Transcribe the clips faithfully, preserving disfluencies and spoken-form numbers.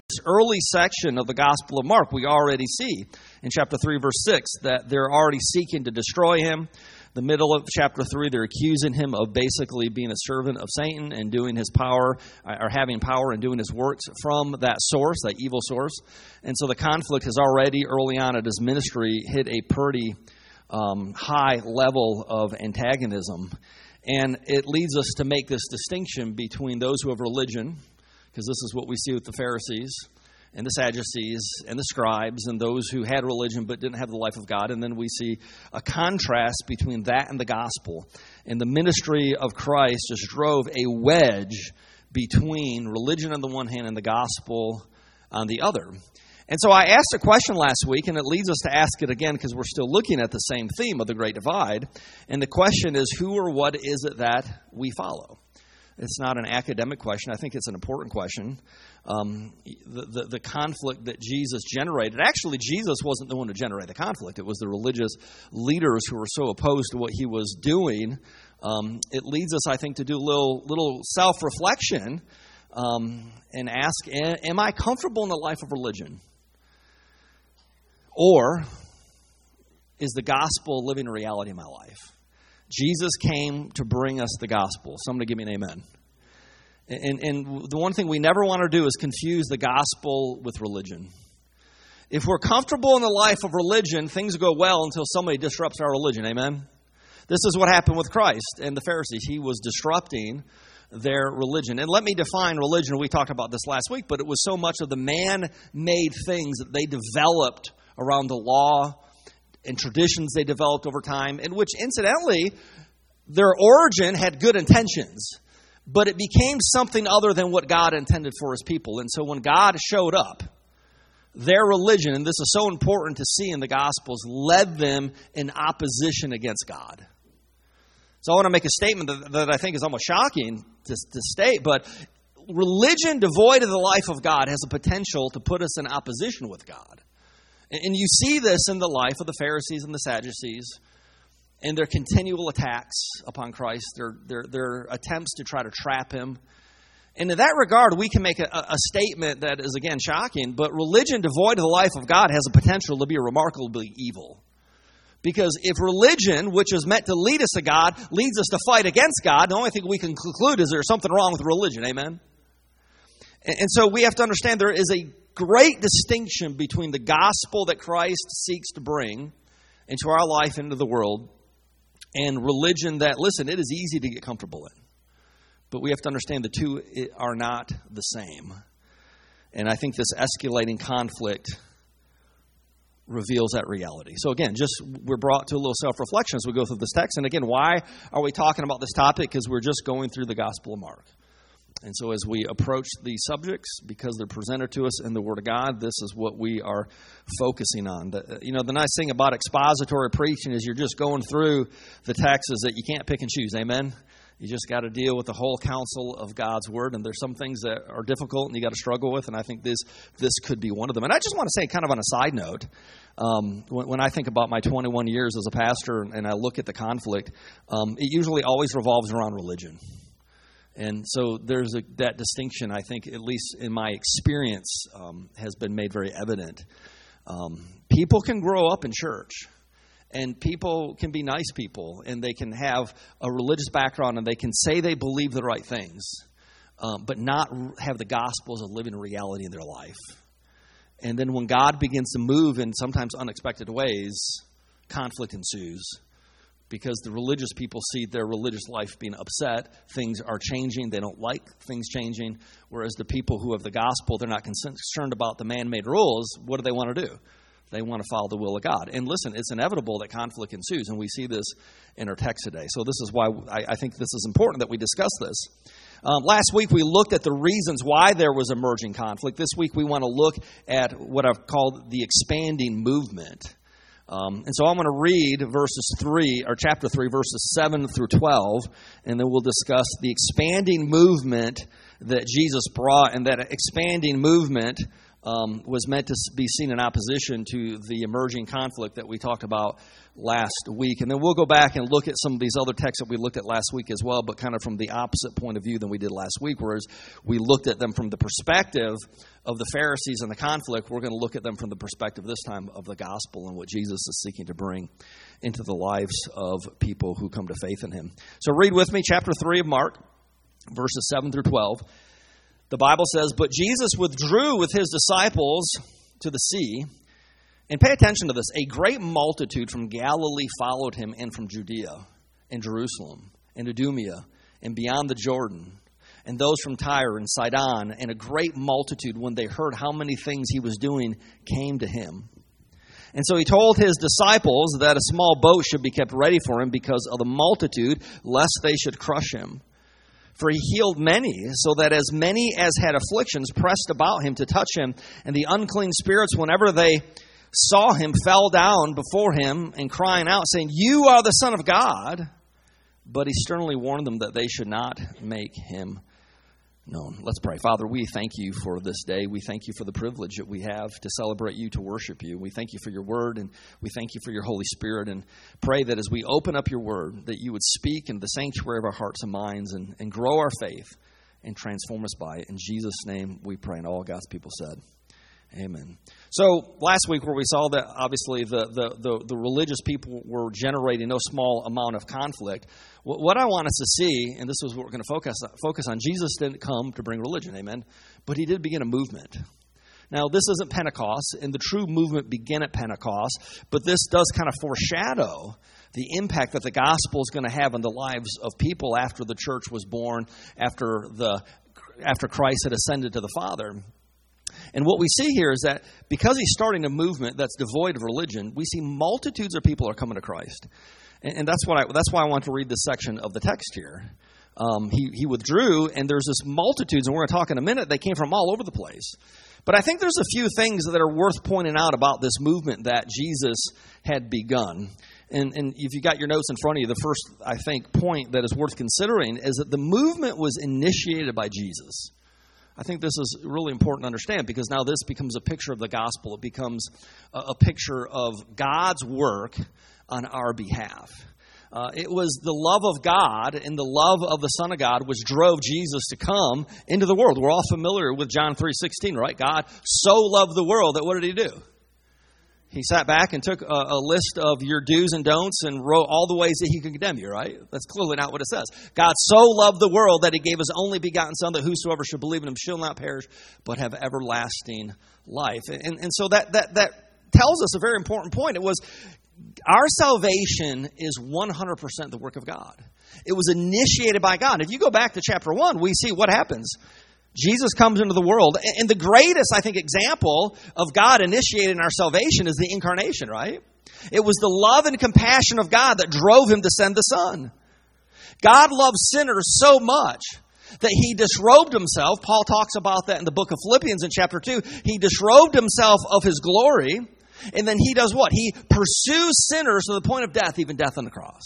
early section of the Gospel of Mark, we already see in chapter three, verse six, that they're already seeking to destroy him. The middle of chapter three, they're accusing him of basically being a servant of Satan and doing his power, or having power and doing his works from that source, that evil source. And so the conflict has already, early on in his ministry, hit a pretty um, high level of antagonism. And it leads us to make this distinction between those who have religion, because this is what we see with the Pharisees and the Sadducees and the scribes and those who had religion but didn't have the life of God. And then we see a contrast between that and the gospel. And the ministry of Christ just drove a wedge between religion on the one hand and the gospel on the other. And so I asked a question last week, and it leads us to ask it again because we're still looking at the same theme of the Great Divide. And the question is, who or what is it that we follow? It's not an academic question. I think it's an important question. Um, the, the, the conflict that Jesus generated, actually Jesus wasn't the one to generate the conflict. It was the religious leaders who were so opposed to what he was doing. Um, it leads us, I think, to do a little, little self-reflection um, and ask, am I comfortable in the life of religion? Or is the gospel a living reality in my life? Jesus came to bring us the gospel. Somebody give me an amen. And, and the one thing we never want to do is confuse the gospel with religion. If we're comfortable in the life of religion, things go well until somebody disrupts our religion. Amen? This is what happened with Christ and the Pharisees. He was disrupting their religion. And let me define religion. We talked about this last week, but it was so much of the man-made things that they developed around the law and traditions they developed over time, in which, incidentally, their origin had good intentions, but it became something other than what God intended for his people. And so when God showed up, their religion, and this is so important to see in the Gospels, led them in opposition against God. So I want to make a statement that, that I think is almost shocking to, to state, but religion devoid of the life of God has a potential to put us in opposition with God. And you see this in the life of the Pharisees and the Sadducees and their continual attacks upon Christ, their, their, their attempts to try to trap him. And in that regard, we can make a, a statement that is, again, shocking, but religion devoid of the life of God has a potential to be remarkably evil. Because if religion, which is meant to lead us to God, leads us to fight against God, the only thing we can conclude is there's something wrong with religion. Amen? And, and so we have to understand there is a great distinction between the gospel that Christ seeks to bring into our life, into the world, and religion that, listen, it is easy to get comfortable in. But we have to understand the two are not the same. And I think this escalating conflict reveals that reality. So again, just we're brought to a little self-reflection as we go through this text. And again, why are we talking about this topic? Because we're just going through the Gospel of Mark. And so as we approach these subjects, because they're presented to us in the Word of God, this is what we are focusing on. The, you know, the nice thing about expository preaching is you're just going through the text is that you can't pick and choose. Amen? You just got to deal with the whole counsel of God's Word. And there's some things that are difficult and you got to struggle with. And I think this this could be one of them. And I just want to say, kind of on a side note, um, when, when I think about my twenty-one years as a pastor and I look at the conflict, um, it usually always revolves around religion. And so there's a, that distinction, I think, at least in my experience, um, has been made very evident. Um, people can grow up in church, and people can be nice people, and they can have a religious background, and they can say they believe the right things, um, but not have the gospel as a living reality in their life. And then when God begins to move in sometimes unexpected ways, conflict ensues. Because the religious people see their religious life being upset. Things are changing. They don't like things changing. Whereas the people who have the gospel, they're not concerned about the man-made rules. What do they want to do? They want to follow the will of God. And listen, it's inevitable that conflict ensues. And we see this in our text today. So this is why I, I think this is important that we discuss this. Um, last week we looked at the reasons why there was emerging conflict. This week we want to look at what I've called the expanding movement. Um, and so I'm going to read verses three, or chapter three, verses seven through twelve, and then we'll discuss the expanding movement that Jesus brought, and that expanding movement um, was meant to be seen in opposition to the emerging conflict that we talked about last week. And then we'll go back and look at some of these other texts that we looked at last week as well, but kind of from the opposite point of view than we did last week, whereas we looked at them from the perspective of the Pharisees and the conflict. We're going to look at them from the perspective this time of the gospel and what Jesus is seeking to bring into the lives of people who come to faith in him. So read with me chapter three of Mark, verses seven through twelve. The Bible says, "But Jesus withdrew with his disciples to the sea." And pay attention to this. "A great multitude from Galilee followed him, and from Judea and Jerusalem and Idumea and beyond the Jordan, and those from Tyre and Sidon. And a great multitude, when they heard how many things he was doing, came to him. And so he told his disciples that a small boat should be kept ready for him because of the multitude, lest they should crush him. For he healed many, so that as many as had afflictions pressed about him to touch him. And the unclean spirits, whenever they saw him, fell down before him, and crying out, saying, 'You are the Son of God.' But he sternly warned them that they should not make him known." Let's pray. Father, we thank you for this day. We thank you for the privilege that we have to celebrate you, to worship you. We thank you for your word, and we thank you for your Holy Spirit, and pray that as we open up your word, that you would speak in the sanctuary of our hearts and minds, and, and grow our faith and transform us by it. In Jesus' name we pray, and all God's people said, amen. So last week, where we saw that obviously the, the, the, the religious people were generating no small amount of conflict, what I want us to see, and this is what we're going to focus focus on, Jesus didn't come to bring religion, amen, but he did begin a movement. Now, this isn't Pentecost, and the true movement began at Pentecost, but this does kind of foreshadow the impact that the gospel is going to have on the lives of people after the church was born, after the after Christ had ascended to the Father. And what we see here is that because he's starting a movement that's devoid of religion, we see multitudes of people are coming to Christ. And, and that's what I, that's why I want to read this section of the text here. Um, he, he withdrew, and there's this multitudes, and we're going to talk in a minute, they came from all over the place. But I think there's a few things that are worth pointing out about this movement that Jesus had begun. And, and if you got your notes in front of you, the first, I think, point that is worth considering is that the movement was initiated by Jesus. I think this is really important to understand, because now this becomes a picture of the gospel. It becomes a, a picture of God's work on our behalf. Uh, it was the love of God and the love of the Son of God which drove Jesus to come into the world. We're all familiar with John three sixteen, right? God so loved the world that what did he do? He sat back and took a, a list of your do's and don'ts and wrote all the ways that he could condemn you, right? That's clearly not what it says. God so loved the world that he gave his only begotten Son, that whosoever should believe in him shall not perish, but have everlasting life. And, and so that, that, that tells us a very important point. It was our salvation is one hundred percent the work of God. It was initiated by God. If you go back to chapter one, we see what happens. Jesus comes into the world, and the greatest, I think, example of God initiating our salvation is the incarnation, right? It was the love and compassion of God that drove him to send the Son. God loves sinners so much that he disrobed himself. Paul talks about that in the book of Philippians in chapter two. He disrobed himself of his glory, and then he does what? He pursues sinners to the point of death, even death on the cross.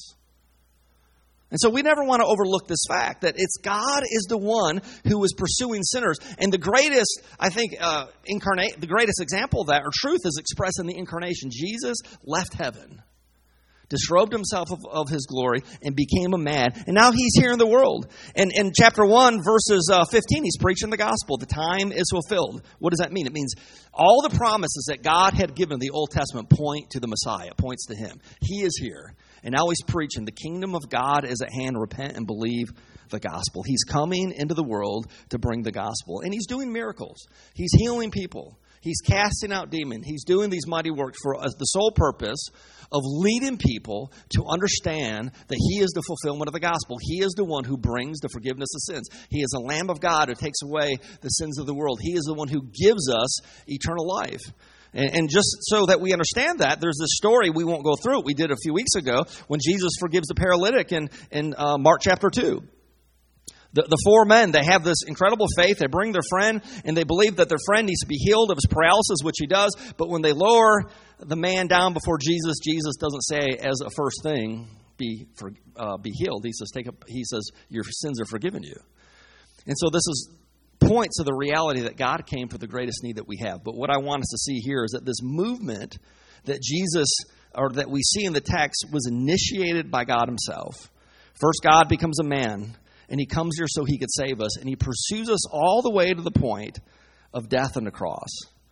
And so we never want to overlook this fact that it's God is the one who is pursuing sinners. And the greatest, I think, uh, incarnate, the greatest example of that, or truth, is expressed in the incarnation. Jesus left heaven, disrobed himself of, of his glory, and became a man. And now he's here in the world. And in chapter one, verses uh, fifteen, he's preaching the gospel. The time is fulfilled. What does that mean? It means all the promises that God had given in the Old Testament point to the Messiah, points to him. He is here. And now he's preaching, the kingdom of God is at hand. Repent and believe the gospel. He's coming into the world to bring the gospel. And he's doing miracles. He's healing people. He's casting out demons. He's doing these mighty works for the sole purpose of leading people to understand that he is the fulfillment of the gospel. He is the one who brings the forgiveness of sins. He is the Lamb of God who takes away the sins of the world. He is the one who gives us eternal life. And just so that we understand that, there's this story, we won't go through it, we did a few weeks ago, when Jesus forgives the paralytic in, in uh, Mark chapter two. The, the four men, they have this incredible faith. They bring their friend, and they believe that their friend needs to be healed of his paralysis, which he does. But when they lower the man down before Jesus, Jesus doesn't say as a first thing, be for, uh, be healed. He says, take up, he says, your sins are forgiven you. And so this is points to the reality that God came for the greatest need that we have. But what I want us to see here is that this movement that Jesus, or that we see in the text, was initiated by God himself. First, God becomes a man, and he comes here so he could save us, and he pursues us all the way to the point of death on the cross.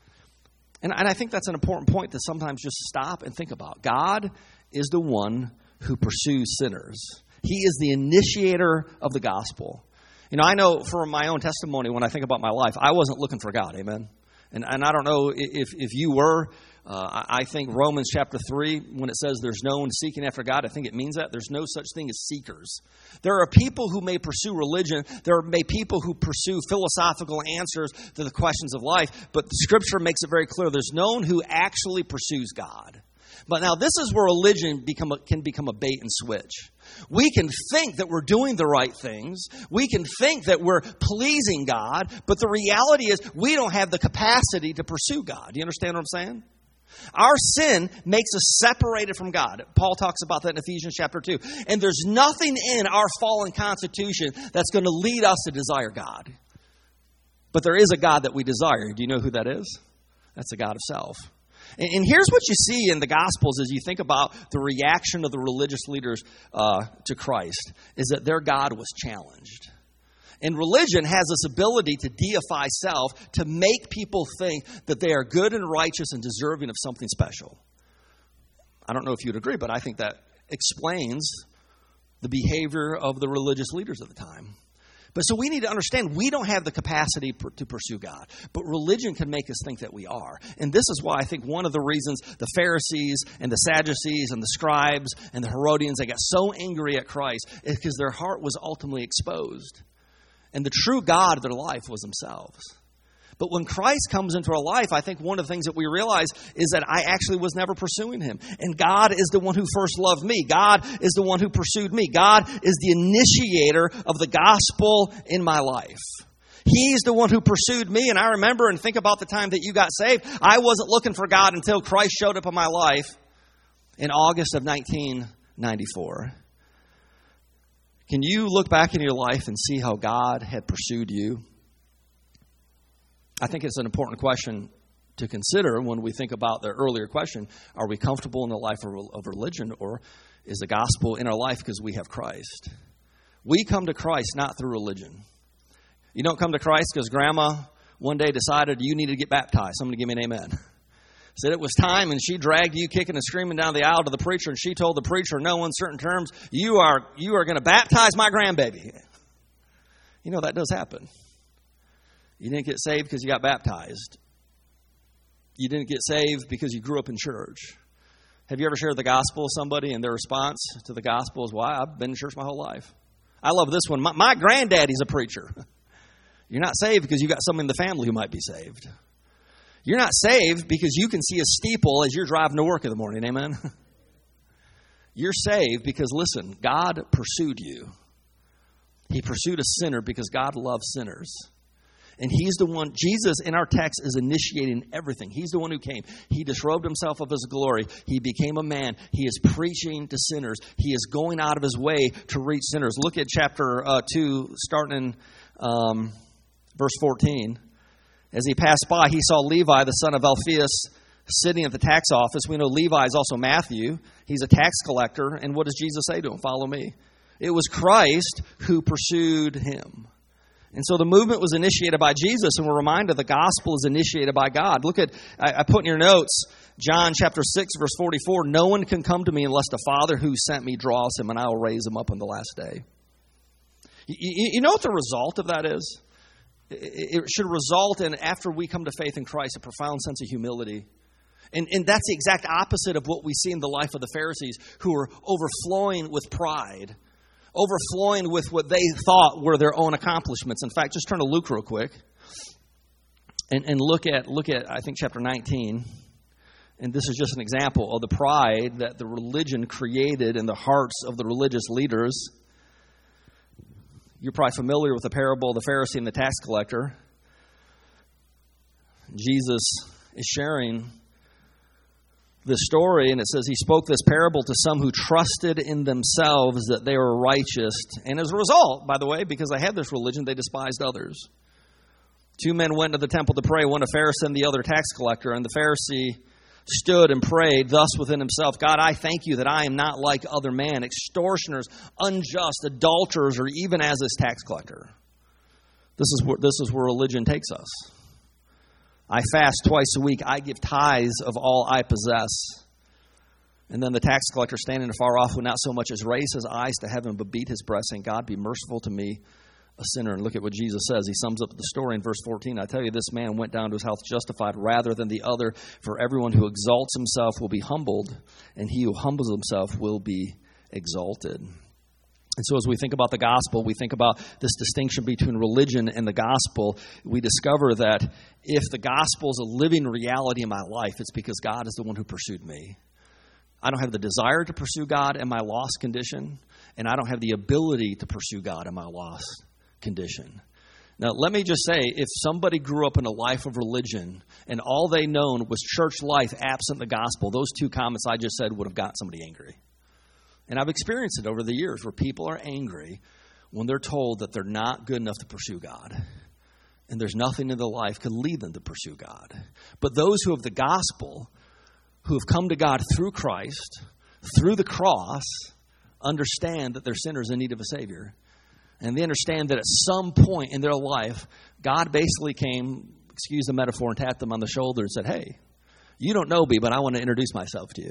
And, and I think that's an important point to sometimes just stop and think about. God is the one who pursues sinners. He is the initiator of the gospel. You know, I know from my own testimony, when I think about my life, I wasn't looking for God, amen? And, and I don't know if, if you were. Uh, I think Romans chapter three, when it says there's no one seeking after God, I think it means that. There's no such thing as seekers. There are people who may pursue religion. There are may people who pursue philosophical answers to the questions of life. But the Scripture makes it very clear there's no one who actually pursues God. But now this is where religion become a, can become a bait and switch. We can think that we're doing the right things. We can think that we're pleasing God. But the reality is we don't have the capacity to pursue God. Do you understand what I'm saying? Our sin makes us separated from God. Paul talks about that in Ephesians chapter two. And there's nothing in our fallen constitution that's going to lead us to desire God. But there is a God that we desire. Do you know who that is? That's the God of self. And, and here's what you see in the Gospels as you think about the reaction of the religious leaders uh, to Christ, is that their God was challenged. And religion has this ability to deify self, to make people think that they are good and righteous and deserving of something special. I don't know if you'd agree, but I think that explains the behavior of the religious leaders at the time. But so we need to understand we don't have the capacity per, to pursue God. But religion can make us think that we are. And this is why I think one of the reasons the Pharisees and the Sadducees and the scribes and the Herodians, they got so angry at Christ is because their heart was ultimately exposed. And the true God of their life was themselves. But when Christ comes into our life, I think one of the things that we realize is that I actually was never pursuing him. And God is the one who first loved me. God is the one who pursued me. God is the initiator of the gospel in my life. He's the one who pursued me. And I remember and think about the time that you got saved. I wasn't looking for God until Christ showed up in my life in August of nineteen ninety-four. Can you look back in your life and see how God had pursued you? I think it's an important question to consider when we think about the earlier question. Are we comfortable in the life of religion, or is the gospel in our life because we have Christ? We come to Christ not through religion. You don't come to Christ because grandma one day decided you needed to get baptized. Somebody give me an amen. Said it was time, and she dragged you kicking and screaming down the aisle to the preacher, and she told the preacher, no uncertain terms, you are you are going to baptize my grandbaby. You know, that does happen. You didn't get saved because you got baptized. You didn't get saved because you grew up in church. Have you ever shared the gospel with somebody, and their response to the gospel is, why? I've been in church my whole life. I love this one. My, my granddaddy's a preacher. You're not saved because you got someone in the family who might be saved. You're not saved because you can see a steeple as you're driving to work in the morning. Amen? You're saved because, listen, God pursued you. He pursued a sinner because God loves sinners. And he's the one, Jesus in our text is initiating everything. He's the one who came. He disrobed himself of his glory. He became a man. He is preaching to sinners. He is going out of his way to reach sinners. Look at chapter uh, two, starting in um, verse fourteen. As he passed by, he saw Levi, the son of Alphaeus, sitting at the tax office. We know Levi is also Matthew. He's a tax collector. And what does Jesus say to him? Follow me. It was Christ who pursued him. And so the movement was initiated by Jesus, and we're reminded the gospel is initiated by God. Look at, I, I put in your notes, John chapter six, verse forty-four, no one can come to me unless the Father who sent me draws him, and I will raise him up on the last day. You, you know what the result of that is? It should result in, after we come to faith in Christ, a profound sense of humility. And, and that's the exact opposite of what we see in the life of the Pharisees, who were overflowing with pride, overflowing with what they thought were their own accomplishments. In fact, just turn to Luke real quick and, and look at, look at, I think, chapter nineteen. And this is just an example of the pride that the religion created in the hearts of the religious leaders. You're probably familiar with the parable of the Pharisee and the tax collector. Jesus is sharing this story, and it says he spoke this parable to some who trusted in themselves that they were righteous. And as a result, by the way, because they had this religion, they despised others. Two men went to the temple to pray, one a Pharisee and the other a tax collector. And the Pharisee stood and prayed thus within himself, God, I thank you that I am not like other men, extortioners, unjust, adulterers, or even as this tax collector. This is where, this is where religion takes us. I fast twice a week. I give tithes of all I possess. And then the tax collector standing afar off would not so much as raise his eyes to heaven, but beat his breast, saying, God, be merciful to me, a sinner. And look at what Jesus says. He sums up the story in verse fourteen. I tell you, this man went down to his house justified rather than the other. For everyone who exalts himself will be humbled, and he who humbles himself will be exalted. And so as we think about the gospel, we think about this distinction between religion and the gospel. We discover that if the gospel is a living reality in my life, it's because God is the one who pursued me. I don't have the desire to pursue God in my lost condition, and I don't have the ability to pursue God in my lost condition. Now, let me just say, if somebody grew up in a life of religion and all they known was church life absent the gospel, those two comments I just said would have got somebody angry. And I've experienced it over the years where people are angry when they're told that they're not good enough to pursue God. And there's nothing in their life could lead them to pursue God. But those who have the gospel, who have come to God through Christ, through the cross, understand that they're sinners in need of a Savior. And they understand that at some point in their life, God basically came, excuse the metaphor, and tapped them on the shoulder and said, hey, you don't know me, but I want to introduce myself to you.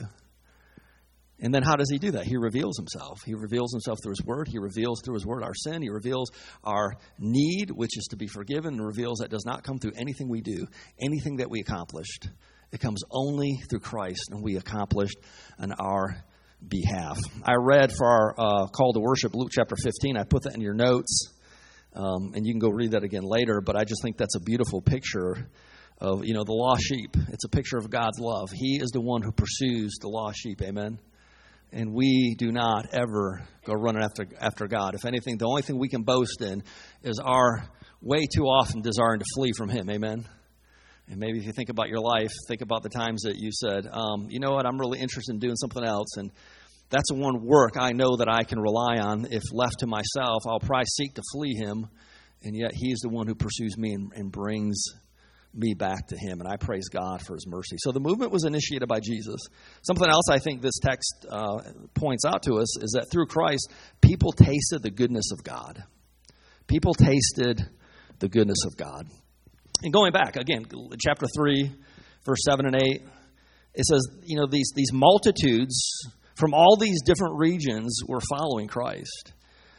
And then how does he do that? He reveals himself. He reveals himself through his word. He reveals through his word our sin. He reveals our need, which is to be forgiven, and reveals that does not come through anything we do, anything that we accomplished. It comes only through Christ, and we accomplished on our behalf. I read for our uh, call to worship, Luke chapter fifteen. I put that in your notes, um, and you can go read that again later, but I just think that's a beautiful picture of, you know, the lost sheep. It's a picture of God's love. He is the one who pursues the lost sheep. Amen. And we do not ever go running after after God. If anything, the only thing we can boast in is our way too often desiring to flee from Him. Amen. And maybe if you think about your life, think about the times that you said, um, you know what, I'm really interested in doing something else. And that's the one work I know that I can rely on. If left to myself, I'll probably seek to flee Him. And yet He's the one who pursues me and, and brings me back to Him. And I praise God for His mercy. So the movement was initiated by Jesus. Something else I think this text uh, points out to us is that through Christ, people tasted the goodness of God. People tasted the goodness of God. And going back, again, chapter three, verse seven and eight, it says, you know, these, these multitudes from all these different regions were following Christ.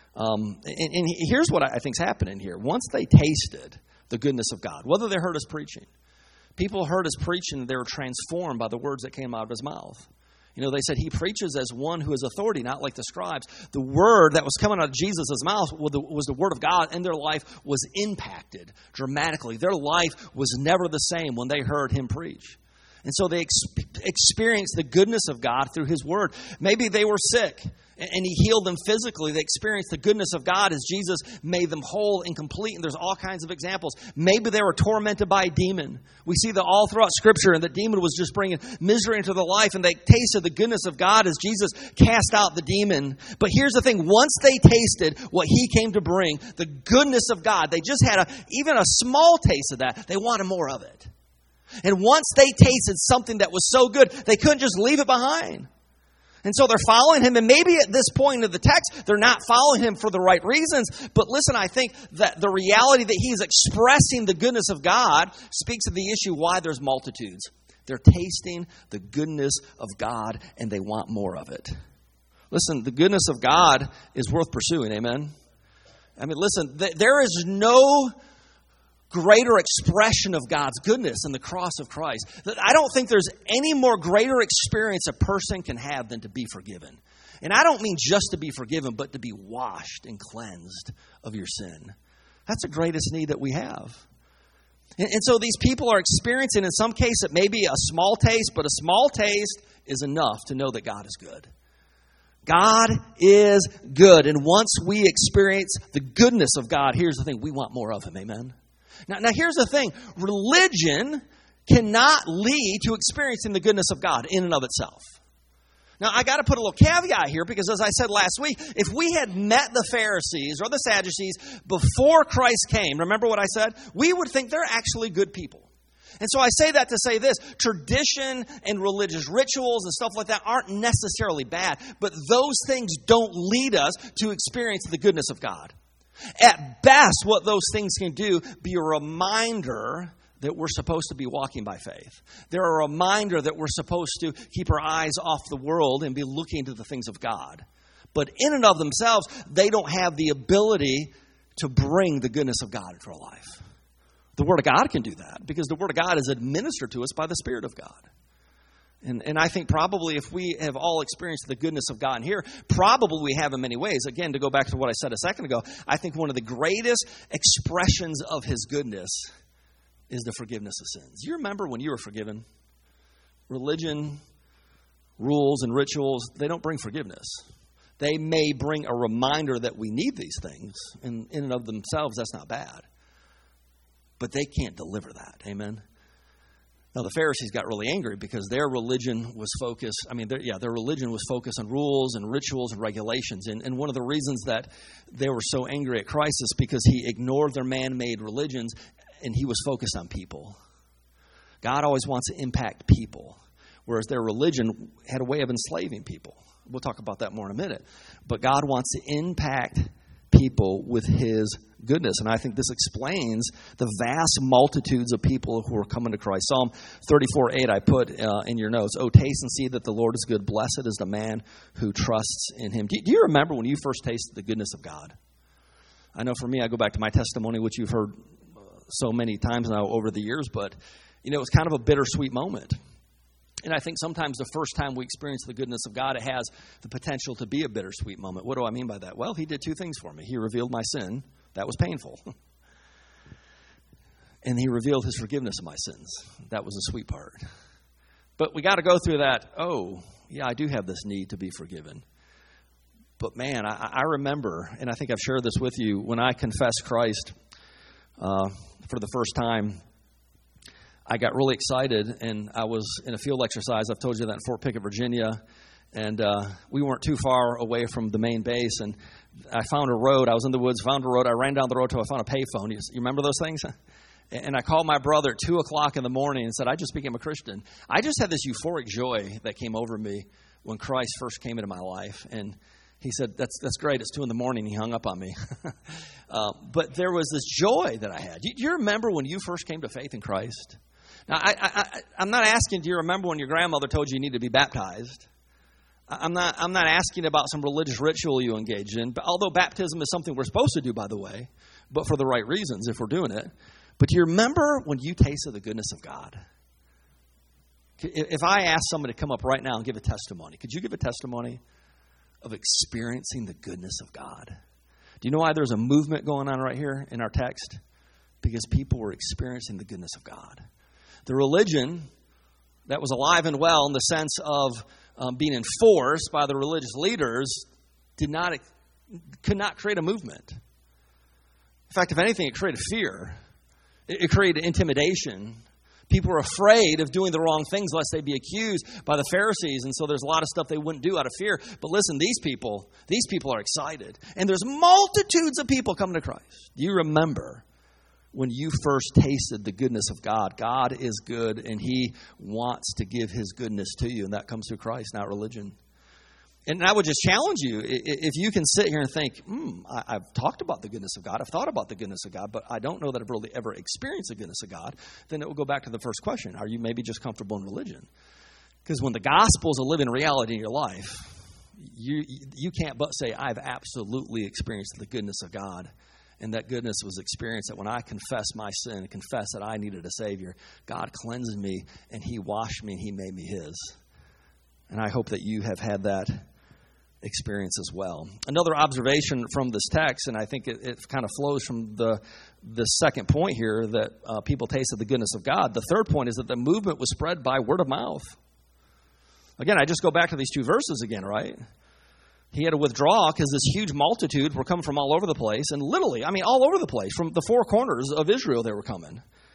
Um, and, and here's what I think is happening here. Once they tasted the goodness of God, whether they heard us preaching, people heard us preaching, they were transformed by the words that came out of His mouth. You know, they said He preaches as one who has authority, not like the scribes. The word that was coming out of Jesus' mouth was the, was the word of God, and their life was impacted dramatically. Their life was never the same when they heard Him preach. And so they ex- experienced the goodness of God through His word. Maybe they were sick, and, and He healed them physically. They experienced the goodness of God as Jesus made them whole and complete. And there's all kinds of examples. Maybe they were tormented by a demon. We see that all throughout Scripture, and the demon was just bringing misery into their life, and they tasted the goodness of God as Jesus cast out the demon. But here's the thing. Once they tasted what He came to bring, the goodness of God, they just had a, even a small taste of that. They wanted more of it. And once they tasted something that was so good, they couldn't just leave it behind. And so they're following Him. And maybe at this point of the text, they're not following Him for the right reasons. But listen, I think that the reality that He's expressing the goodness of God speaks of the issue why there's multitudes. They're tasting the goodness of God, and they want more of it. Listen, the goodness of God is worth pursuing. Amen? I mean, listen, th- there is no greater expression of God's goodness in the cross of Christ. I don't think there's any more greater experience a person can have than to be forgiven. And I don't mean just to be forgiven, but to be washed and cleansed of your sin. That's the greatest need that we have. And, and so these people are experiencing, in some cases, it may be a small taste, but a small taste is enough to know that God is good. God is good. And once we experience the goodness of God, here's the thing, we want more of Him. Amen? Now, now, here's the thing. Religion cannot lead to experiencing the goodness of God in and of itself. Now, I got to put a little caveat here because, as I said last week, if we had met the Pharisees or the Sadducees before Christ came, remember what I said? We would think they're actually good people. And so I say that to say this, tradition and religious rituals and stuff like that aren't necessarily bad, but those things don't lead us to experience the goodness of God. At best, what those things can do, be a reminder that we're supposed to be walking by faith. They're a reminder that we're supposed to keep our eyes off the world and be looking to the things of God. But in and of themselves, they don't have the ability to bring the goodness of God into our life. The Word of God can do that because the Word of God is administered to us by the Spirit of God. And, and I think probably if we have all experienced the goodness of God in here, probably we have in many ways. Again, to go back to what I said a second ago, I think one of the greatest expressions of His goodness is the forgiveness of sins. You remember when you were forgiven? Religion, rules, and rituals, they don't bring forgiveness. They may bring a reminder that we need these things, and in and of themselves, that's not bad. But they can't deliver that. Amen? Now, the Pharisees got really angry because their religion was focused, I mean, their, yeah, their religion was focused on rules and rituals and regulations. And, and one of the reasons that they were so angry at Christ is because He ignored their man-made religions and He was focused on people. God always wants to impact people, whereas their religion had a way of enslaving people. We'll talk about that more in a minute. But God wants to impact people with His goodness. And I think this explains the vast multitudes of people who are coming to Christ. Psalm thirty-four eight I put uh, in your notes. Oh, taste and see that the Lord is good. Blessed is the man who trusts in Him. Do, do you remember when you first tasted the goodness of God? I know for me, I go back to my testimony, which you've heard so many times now over the years, but you know, it was kind of a bittersweet moment. And I think sometimes the first time we experience the goodness of God, it has the potential to be a bittersweet moment. What do I mean by that? Well, He did two things for me. He revealed my sin. That was painful. And He revealed His forgiveness of my sins. That was the sweet part. But we got to go through that, oh, yeah, I do have this need to be forgiven. But man, I, I remember, and I think I've shared this with you, when I confessed Christ uh, for the first time, I got really excited, and I was in a field exercise. I've told you that in Fort Pickett, Virginia, and uh, we weren't too far away from the main base, and I found a road. I was in the woods, found a road. I ran down the road till I found a payphone. You, you remember those things? And I called my brother at two o'clock in the morning and said, I just became a Christian. I just had this euphoric joy that came over me when Christ first came into my life, and he said, that's that's great. It's two in the morning. He hung up on me. uh, but there was this joy that I had. Do you remember when you first came to faith in Christ? Now, I, I, I'm not asking, do you remember when your grandmother told you you need to be baptized? I'm not I'm not asking about some religious ritual you engaged in, but although baptism is something we're supposed to do, by the way, but for the right reasons if we're doing it. But do you remember when you tasted the goodness of God? If I asked somebody to come up right now and give a testimony, could you give a testimony of experiencing the goodness of God? Do you know why there's a movement going on right here in our text? Because people were experiencing the goodness of God. The religion that was alive and well in the sense of um, being enforced by the religious leaders did not, could not create a movement. In fact, if anything, it created fear. It, it created intimidation. People were afraid of doing the wrong things lest they be accused by the Pharisees. And so there's a lot of stuff they wouldn't do out of fear. But listen, these people, these people are excited. And there's multitudes of people coming to Christ. Do you remember when you first tasted the goodness of God? God is good, and He wants to give His goodness to you, and that comes through Christ, not religion. And I would just challenge you, if you can sit here and think, hmm, I've talked about the goodness of God, I've thought about the goodness of God, but I don't know that I've really ever experienced the goodness of God, then it will go back to the first question. Are you maybe just comfortable in religion? Because when the gospel is a living reality in your life, you you can't but say, I've absolutely experienced the goodness of God. And that goodness was experienced that when I confessed my sin and confessed that I needed a Savior, God cleansed me and He washed me and He made me His. And I hope that you have had that experience as well. Another observation from this text, and I think it, it kind of flows from the the second point here, that uh, people tasted the goodness of God. The third point is that the movement was spread by word of mouth. Again, I just go back to these two verses again, right? He had to withdraw because this huge multitude were coming from all over the place. And literally, I mean, all over the place. From the four corners of Israel, they were coming.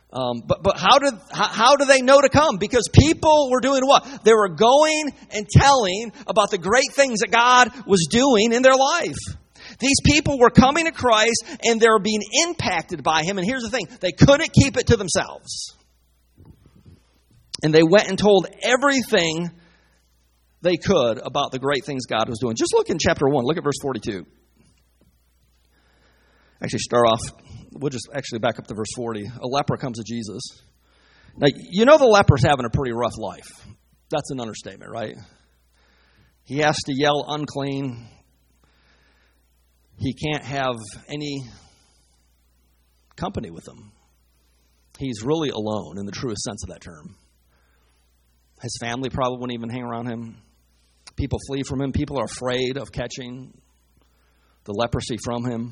Um, but but how did how, how do they know to come? Because people were doing what? They were going and telling about the great things that God was doing in their life. These people were coming to Christ and they were being impacted by Him. And here's the thing. They couldn't keep it to themselves. And they went and told everything they could about the great things God was doing. Just look in chapter one. Look at verse forty-two. Actually, start off. We'll just actually back up to verse forty. A leper comes to Jesus. Now, you know the leper's having a pretty rough life. That's an understatement, right? He has to yell unclean. He can't have any company with him. He's really alone in the truest sense of that term. His family probably wouldn't even hang around him. People flee from him. People are afraid of catching the leprosy from him.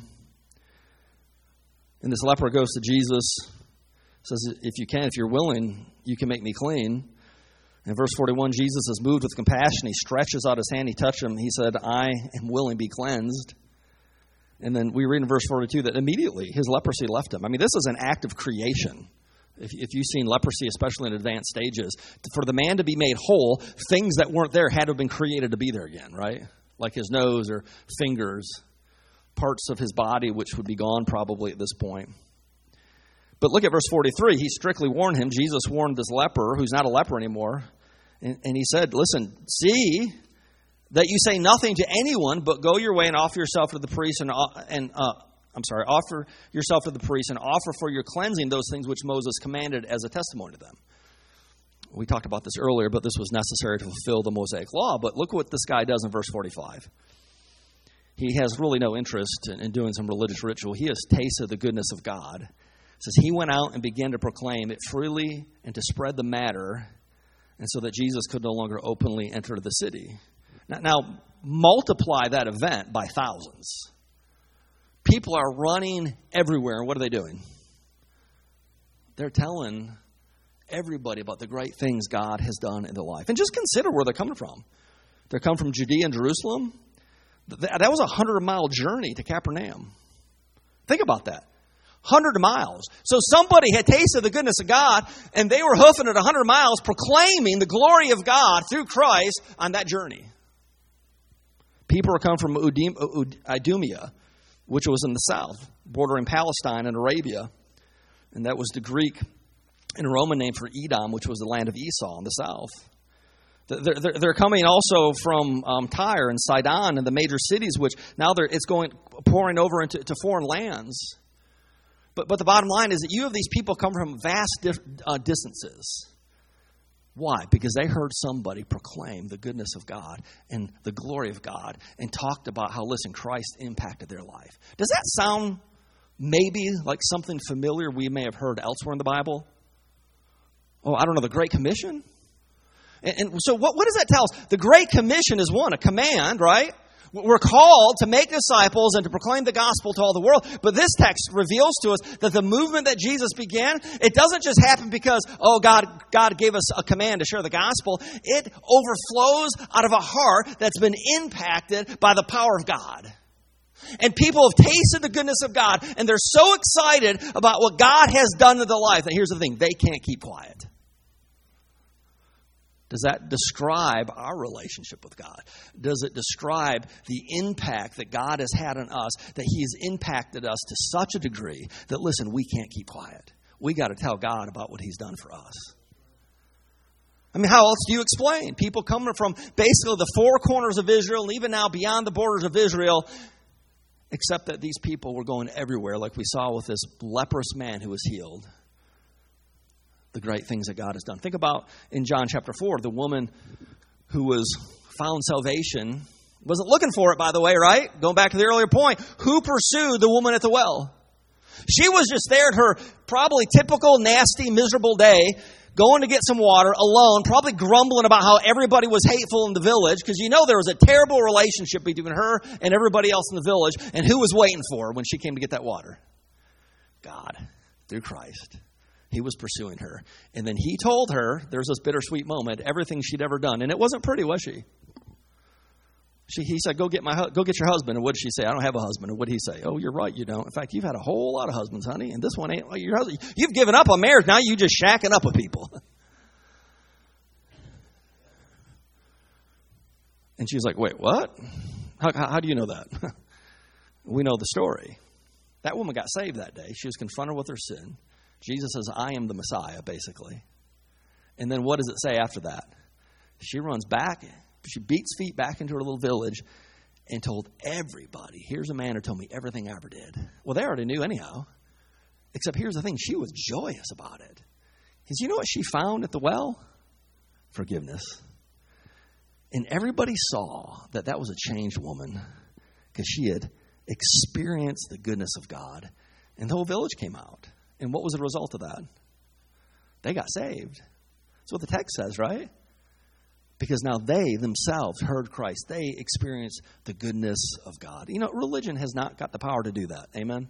And this leper goes to Jesus, says, if you can, if you're willing, you can make me clean. In verse forty-one, Jesus is moved with compassion. He stretches out his hand. He touched him. He said, I am willing, be cleansed. And then we read in verse forty-two that immediately his leprosy left him. I mean, this is an act of creation. If, if you've seen leprosy, especially in advanced stages, for the man to be made whole, things that weren't there had to have been created to be there again, right? Like his nose or fingers, parts of his body which would be gone probably at this point. But look at verse forty-three. He strictly warned him. Jesus warned this leper, who's not a leper anymore. And, and he said, listen, see that you say nothing to anyone, but go your way and offer yourself to the priest and, and uh, I'm sorry, offer yourself to the priest and offer for your cleansing those things which Moses commanded as a testimony to them. We talked about this earlier, but this was necessary to fulfill the Mosaic law. But look what this guy does in verse forty-five. He has really no interest in, in doing some religious ritual. He has tasted the goodness of God. It says he went out and began to proclaim it freely and to spread the matter, and so that Jesus could no longer openly enter the city. Now, now multiply that event by thousands. People are running everywhere. And what are they doing? They're telling everybody about the great things God has done in their life. And just consider where they're coming from. They're coming from Judea and Jerusalem. That was a hundred-mile journey to Capernaum. Think about that. Hundred miles. So somebody had tasted the goodness of God, and they were hoofing it a hundred miles, proclaiming the glory of God through Christ on that journey. People were coming from Idumea, which was in the south, bordering Palestine and Arabia. And that was the Greek and Roman name for Edom, which was the land of Esau in the south. They're, they're, they're coming also from um, Tyre and Sidon and the major cities, which now they're, it's going pouring over into to foreign lands. But but the bottom line is that you have these people come from vast dif, uh, distances. Why? Because they heard somebody proclaim the goodness of God and the glory of God and talked about how, listen, Christ impacted their life. Does that sound maybe like something familiar we may have heard elsewhere in the Bible? Oh, I don't know, the Great Commission? And, and so what, what does that tell us? The Great Commission is one, a command, right? We're called to make disciples and to proclaim the gospel to all the world. But this text reveals to us that the movement that Jesus began, it doesn't just happen because, oh, God, God gave us a command to share the gospel. It overflows out of a heart that's been impacted by the power of God. And people have tasted the goodness of God, and they're so excited about what God has done in their life. And here's the thing, they can't keep quiet. Does that describe our relationship with God? Does it describe the impact that God has had on us, that He has impacted us to such a degree that, listen, we can't keep quiet. We got to tell God about what He's done for us. I mean, how else do you explain? People coming from basically the four corners of Israel and even now beyond the borders of Israel, except that these people were going everywhere, like we saw with this leprous man who was healed. The great things that God has done. Think about in John chapter four, the woman who was found salvation, wasn't looking for it, by the way, right? Going back to the earlier point, who pursued the woman at the well? She was just there at her probably typical, nasty, miserable day, going to get some water alone, probably grumbling about how everybody was hateful in the village, because you know there was a terrible relationship between her and everybody else in the village, and who was waiting for her when she came to get that water? God, through Christ. He was pursuing her. And then He told her, there's this bittersweet moment, everything she'd ever done. And it wasn't pretty, was she? She, he said, go get my go get your husband. And what did she say? I don't have a husband. And what did he say? Oh, you're right, you don't. In fact, you've had a whole lot of husbands, honey, and this one ain't like your husband. You've given up on marriage. Now you just shacking up with people. And she's like, wait, what? How, how, how do you know that? We know the story. That woman got saved that day. She was confronted with her sin. Jesus says, I am the Messiah, basically. And then what does it say after that? She runs back. She beats feet back into her little village and told everybody, here's a man who told me everything I ever did. Well, they already knew anyhow. Except here's the thing. She was joyous about it. Because you know what she found at the well? Forgiveness. And everybody saw that that was a changed woman because she had experienced the goodness of God. And the whole village came out. And what was the result of that? They got saved. That's what the text says, right? Because now they themselves heard Christ. They experienced the goodness of God. You know, religion has not got the power to do that. Amen?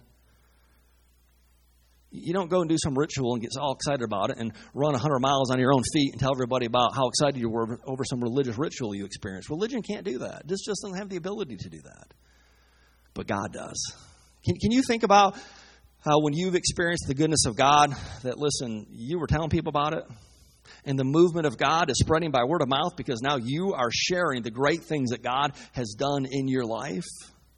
You don't go and do some ritual and get all excited about it and run one hundred miles on your own feet and tell everybody about how excited you were over some religious ritual you experienced. Religion can't do that. This just doesn't have the ability to do that. But God does. Can, can you think about how when you've experienced the goodness of God, that, listen, you were telling people about it? And the movement of God is spreading by word of mouth because now you are sharing the great things that God has done in your life.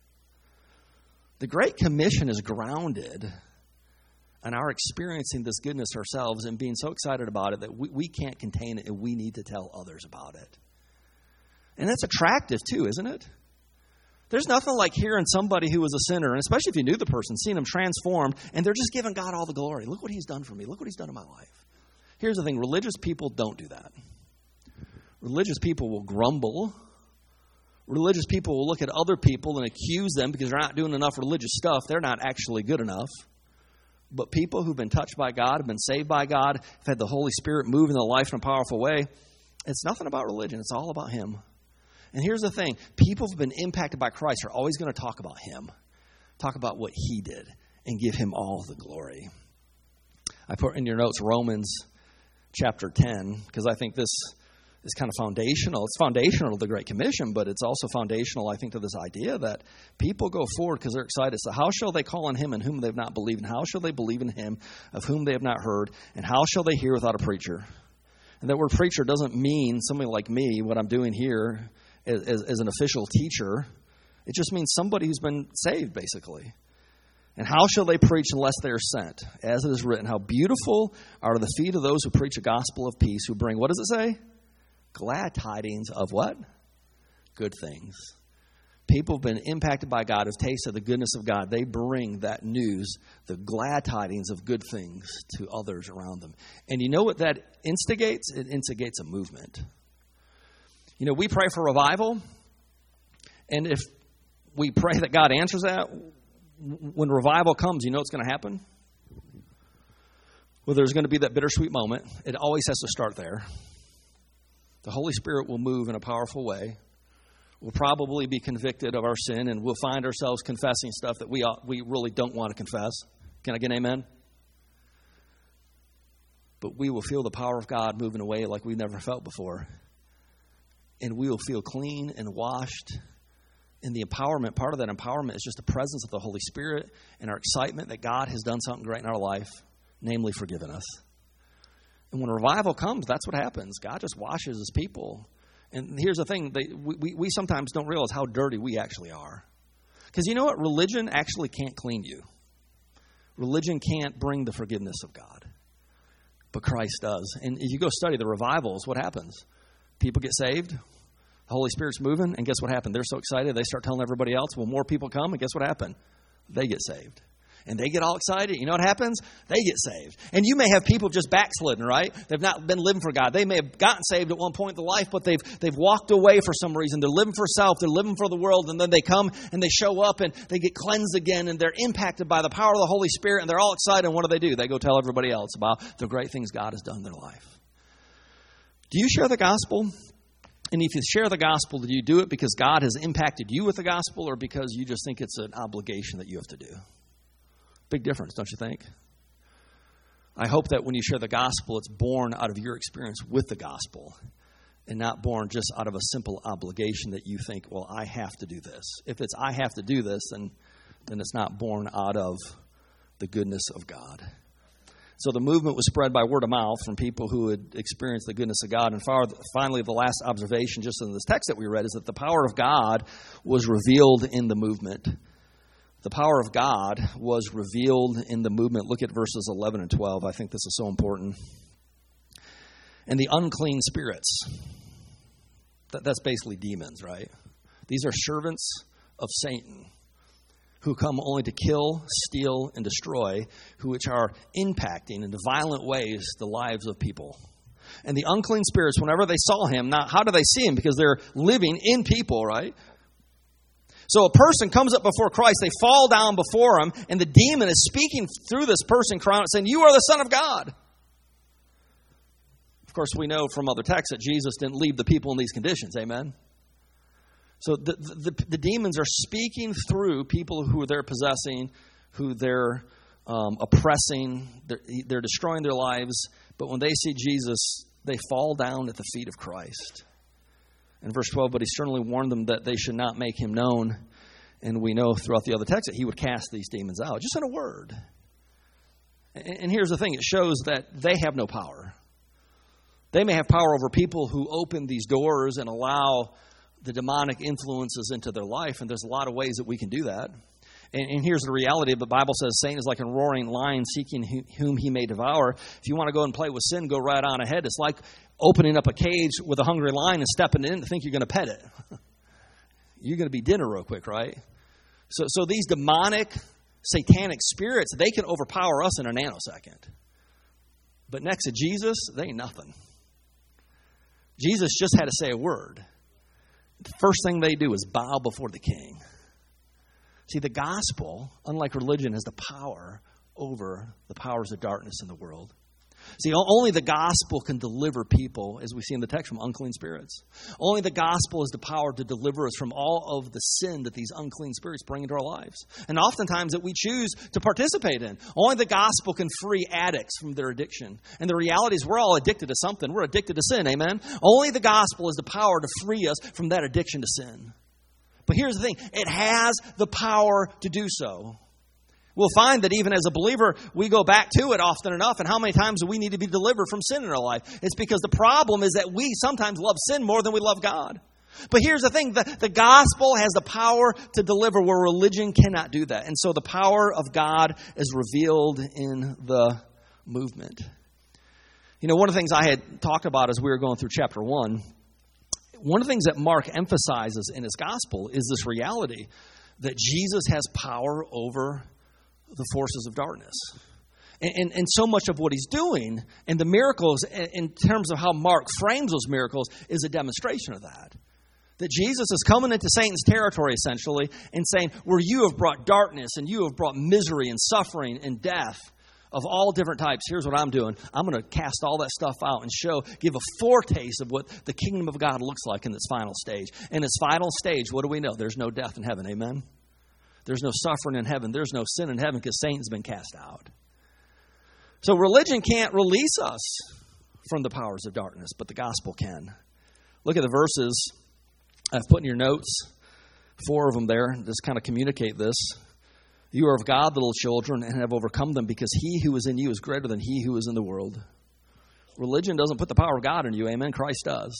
The Great Commission is grounded in our experiencing this goodness ourselves and being so excited about it that we, we can't contain it and we need to tell others about it. And that's attractive too, isn't it? There's nothing like hearing somebody who was a sinner, and especially if you knew the person, seeing them transformed, and they're just giving God all the glory. Look what he's done for me. Look what he's done in my life. Here's the thing. Religious people don't do that. Religious people will grumble. Religious people will look at other people and accuse them because they're not doing enough religious stuff. They're not actually good enough. But people who've been touched by God, have been saved by God, have had the Holy Spirit move in their life in a powerful way, it's nothing about religion. It's all about him. And here's the thing. People who've been impacted by Christ are always going to talk about him. Talk about what he did and give him all the glory. I put in your notes Romans chapter ten, because I think this is kind of foundational. It's foundational to the Great Commission, but it's also foundational, I think, to this idea that people go forward because they're excited. So how shall they call on him in whom they have not believed? And how shall they believe in him of whom they have not heard? And how shall they hear without a preacher? And that word preacher doesn't mean somebody like me, what I'm doing here as, as, as an official teacher. It just means somebody who's been saved, basically. And how shall they preach unless they are sent? As it is written, how beautiful are the feet of those who preach a gospel of peace, who bring, what does it say? Glad tidings of what? Good things. People have been impacted by God, have tasted the goodness of God. They bring that news, the glad tidings of good things, to others around them. And you know what that instigates? It instigates a movement. You know, we pray for revival, and if we pray that God answers that, when revival comes, you know what's going to happen? Well, there's going to be that bittersweet moment. It always has to start there. The Holy Spirit will move in a powerful way. We'll probably be convicted of our sin, and we'll find ourselves confessing stuff that we ought, we really don't want to confess. Can I get an amen? But we will feel the power of God moving away like we've never felt before. And we will feel clean and washed. And the empowerment, part of that empowerment is just the presence of the Holy Spirit and our excitement that God has done something great in our life, namely forgiven us. And when revival comes, that's what happens. God just washes his people. And here's the thing. They, we, we sometimes don't realize how dirty we actually are. Because you know what? Religion actually can't clean you. Religion can't bring the forgiveness of God. But Christ does. And if you go study the revivals, what happens? People get saved. The Holy Spirit's moving, and guess what happened? They're so excited, they start telling everybody else. Well, more people come, and guess what happened? They get saved. And they get all excited. You know what happens? They get saved. And you may have people just backslidden, right? They've not been living for God. They may have gotten saved at one point in their life, but they've they've walked away for some reason. They're living for self. They're living for the world. And then they come and they show up and they get cleansed again. And they're impacted by the power of the Holy Spirit. And they're all excited. And what do they do? They go tell everybody else about the great things God has done in their life. Do you share the gospel? And if you share the gospel, do you do it because God has impacted you with the gospel or because you just think it's an obligation that you have to do? Big difference, don't you think? I hope that when you share the gospel, it's born out of your experience with the gospel and not born just out of a simple obligation that you think, well, I have to do this. If it's I have to do this, then, then it's not born out of the goodness of God. So the movement was spread by word of mouth from people who had experienced the goodness of God. And finally, the last observation just in this text that we read is that the power of God was revealed in the movement. The power of God was revealed in the movement. Look at verses eleven and twelve. I think this is so important. And the unclean spirits. That's basically demons, right? These are servants of Satan who come only to kill, steal, and destroy, who which are impacting in violent ways the lives of people. And the unclean spirits, whenever they saw him, now how do they see him? Because they're living in people, right? So a person comes up before Christ, they fall down before him, and the demon is speaking through this person, crying out, saying, "You are the Son of God." Of course, we know from other texts that Jesus didn't leave the people in these conditions. Amen? So the, the, the demons are speaking through people who they're possessing, who they're um, oppressing, they're, they're destroying their lives. But when they see Jesus, they fall down at the feet of Christ. In verse twelve, but he sternly warned them that they should not make him known. And we know throughout the other text that he would cast these demons out, just in a word. And, and here's the thing, it shows that they have no power. They may have power over people who open these doors and allow the demonic influences into their life, and there's a lot of ways that we can do that. And, and here's the reality. The Bible says Satan is like a roaring lion seeking whom he may devour. If you want to go and play with sin, go right on ahead. It's like opening up a cage with a hungry lion and stepping in to think you're going to pet it. You're going to be dinner real quick, right? So, so these demonic, satanic spirits, they can overpower us in a nanosecond. But next to Jesus, they ain't nothing. Jesus just had to say a word. The first thing they do is bow before the king. See, the gospel, unlike religion, has the power over the powers of darkness in the world. See, only the gospel can deliver people, as we see in the text, from unclean spirits. Only the gospel has the power to deliver us from all of the sin that these unclean spirits bring into our lives. And oftentimes that we choose to participate in. Only the gospel can free addicts from their addiction. And the reality is we're all addicted to something. We're addicted to sin, amen? Only the gospel has the power to free us from that addiction to sin. But here's the thing. It has the power to do so. We'll find that even as a believer, we go back to it often enough. And how many times do we need to be delivered from sin in our life? It's because the problem is that we sometimes love sin more than we love God. But here's the thing. The, the gospel has the power to deliver where religion cannot do that. And so the power of God is revealed in the movement. You know, one of the things I had talked about as we were going through chapter one, one of the things that Mark emphasizes in his gospel is this reality that Jesus has power over the forces of darkness. And, and, and so much of what he's doing and the miracles, in terms of how Mark frames those miracles, is a demonstration of that. That Jesus is coming into Satan's territory, essentially, and saying, where you have brought darkness and you have brought misery and suffering and death of all different types, here's what I'm doing. I'm going to cast all that stuff out and show, give a foretaste of what the kingdom of God looks like in its final stage. In its final stage, what do we know? There's no death in heaven, amen? There's no suffering in heaven. There's no sin in heaven because Satan's been cast out. So religion can't release us from the powers of darkness, but the gospel can. Look at the verses I've put in your notes, four of them there, just kind of communicate this. You are of God, little children, and have overcome them, because he who is in you is greater than he who is in the world. Religion doesn't put the power of God in you, amen? Christ does.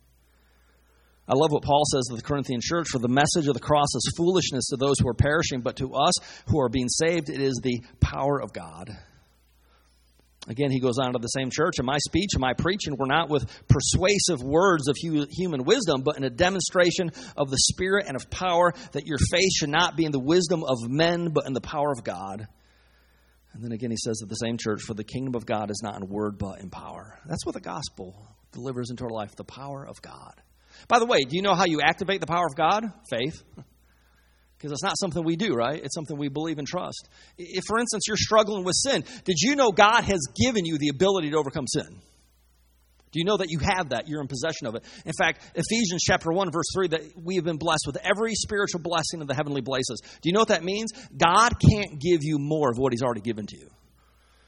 I love what Paul says to the Corinthian church, for the message of the cross is foolishness to those who are perishing, but to us who are being saved, it is the power of God. Again, he goes on to the same church, and my speech and my preaching were not with persuasive words of human wisdom, but in a demonstration of the Spirit and of power, that your faith should not be in the wisdom of men, but in the power of God. And then again he says to the same church, for the kingdom of God is not in word, but in power. That's what the gospel delivers into our life, the power of God. By the way, do you know how you activate the power of God? Faith. Because it's not something we do, right? It's something we believe and trust. If, for instance, you're struggling with sin, did you know God has given you the ability to overcome sin? Do you know that you have that? You're in possession of it. In fact, Ephesians chapter one, verse three, that we have been blessed with every spiritual blessing in the heavenly places. Do you know what that means? God can't give you more of what he's already given to you.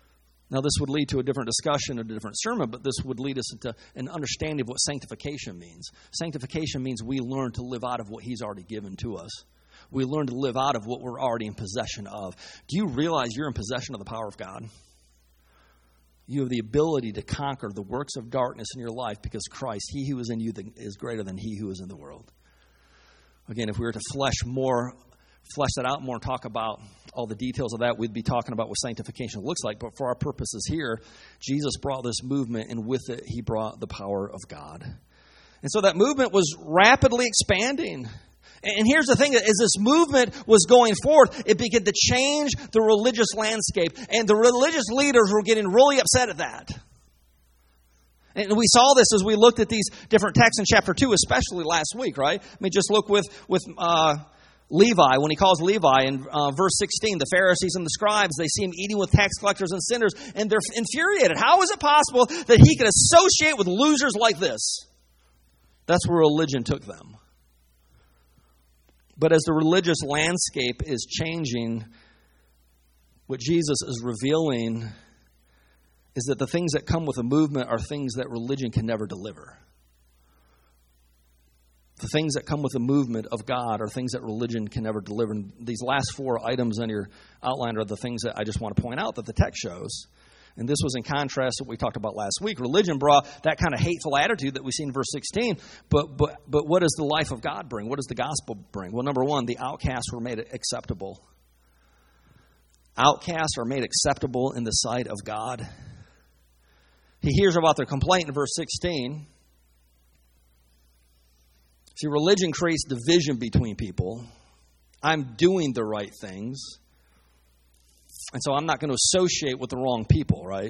Now, this would lead to a different discussion, a different sermon, but this would lead us into an understanding of what sanctification means. Sanctification means we learn to live out of what He's already given to us. We learn to live out of what we're already in possession of. Do you realize you're in possession of the power of God? You have the ability to conquer the works of darkness in your life because Christ, He who is in you, is greater than he who is in the world. Again, if we were to flesh more flesh that out more and talk about all the details of that, we'd be talking about what sanctification looks like. But for our purposes here, Jesus brought this movement, and with it, He brought the power of God. And so that movement was rapidly expanding. And here's the thing, as this movement was going forth, it began to change the religious landscape. And the religious leaders were getting really upset at that. And we saw this as we looked at these different texts in chapter two, especially last week, right? I mean, just look with, with uh, Levi, when he calls Levi in uh, verse sixteen, the Pharisees and the scribes, they see him eating with tax collectors and sinners, and they're infuriated. How is it possible that he could associate with losers like this? That's where religion took them. But as the religious landscape is changing, what Jesus is revealing is that the things that come with a movement are things that religion can never deliver. The things that come with the movement of God are things that religion can never deliver. And these last four items on your outline are the things that I just want to point out that the text shows. And this was in contrast to what we talked about last week. Religion brought that kind of hateful attitude that we see in verse sixteen. But but but what does the life of God bring? What does the gospel bring? Well, number one, the outcasts were made acceptable. Outcasts are made acceptable in the sight of God. He hears about their complaint in verse sixteen. See, religion creates division between people. I'm doing the right things, and so I'm not going to associate with the wrong people, right?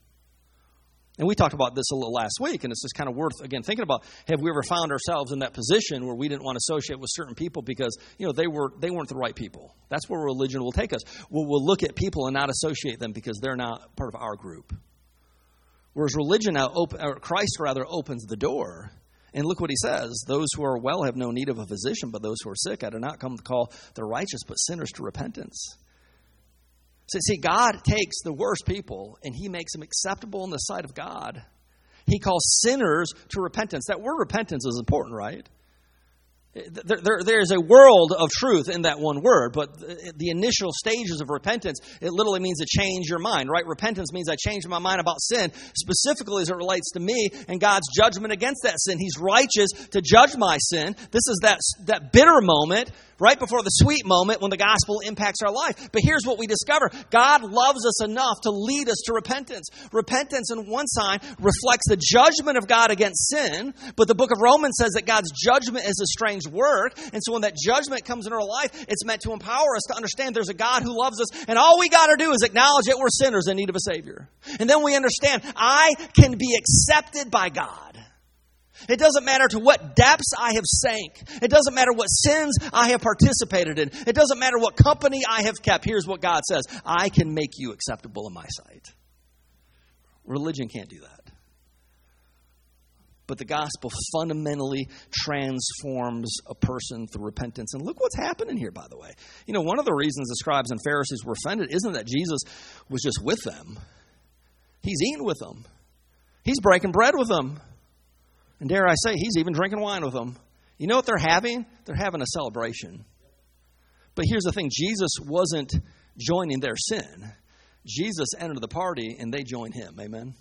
And we talked about this a little last week, and it's just kind of worth, again, thinking about, have we ever found ourselves in that position where we didn't want to associate with certain people because, you know, they, were, they weren't the right people? That's where religion will take us. We'll, we'll look at people and not associate them because they're not part of our group. Whereas religion now, open, or Christ rather, opens the door. And look what He says. Those who are well have no need of a physician, but those who are sick, I did not come to call the righteous, but sinners to repentance. So, see, God takes the worst people and He makes them acceptable in the sight of God. He calls sinners to repentance. That word repentance is important, right? There, there, there is a world of truth in that one word, but the initial stages of repentance, it literally means to change your mind, right? Repentance means I change my mind about sin, specifically as it relates to me and God's judgment against that sin. He's righteous to judge my sin. This is that, that bitter moment, right before the sweet moment when the gospel impacts our life. But here's what we discover. God loves us enough to lead us to repentance. Repentance, in one side, reflects the judgment of God against sin, but the book of Romans says that God's judgment is a strange work. And so when that judgment comes in our life, it's meant to empower us to understand there's a God who loves us, and all we got to do is acknowledge that we're sinners in need of a Savior. And then we understand I can be accepted by God. It doesn't matter to what depths I have sank. It doesn't matter what sins I have participated in. It doesn't matter what company I have kept. Here's what God says. I can make you acceptable in my sight. Religion can't do that. But the gospel fundamentally transforms a person through repentance. And look what's happening here, by the way. You know, one of the reasons the scribes and Pharisees were offended isn't that Jesus was just with them. He's eating with them. He's breaking bread with them. And dare I say, He's even drinking wine with them. You know what they're having? They're having a celebration. But here's the thing. Jesus wasn't joining their sin. Jesus entered the party and they joined Him. Amen?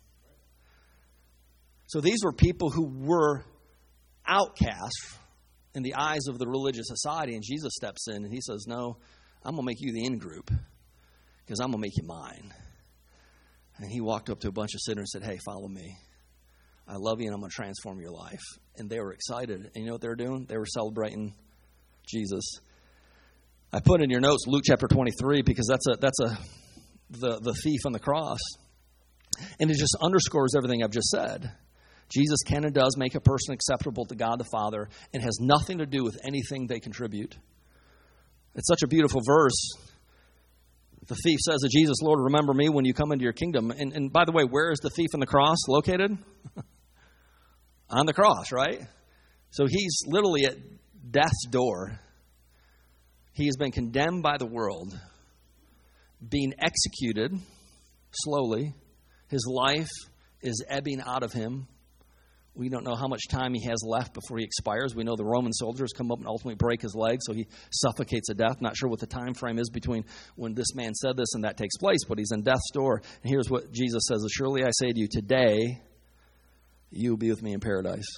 So these were people who were outcasts in the eyes of the religious society. And Jesus steps in and He says, no, I'm going to make you the in group because I'm going to make you mine. And He walked up to a bunch of sinners and said, hey, follow me. I love you and I'm going to transform your life. And they were excited. And you know what they were doing? They were celebrating Jesus. I put in your notes Luke chapter twenty-three because that's a that's a the, the thief on the cross. And it just underscores everything I've just said. Jesus can and does make a person acceptable to God the Father and has nothing to do with anything they contribute. It's such a beautiful verse. The thief says to Jesus, Lord, remember me when you come into your kingdom. And, and by the way, where is the thief on the cross located? On the cross, right? So he's literally at death's door. He has been condemned by the world, being executed, slowly. His life is ebbing out of him. We don't know how much time he has left before he expires. We know the Roman soldiers come up and ultimately break his leg, so he suffocates to death. Not sure what the time frame is between when this man said this and that takes place, but he's in death's door. And here's what Jesus says, surely I say to you, today you will be with me in paradise.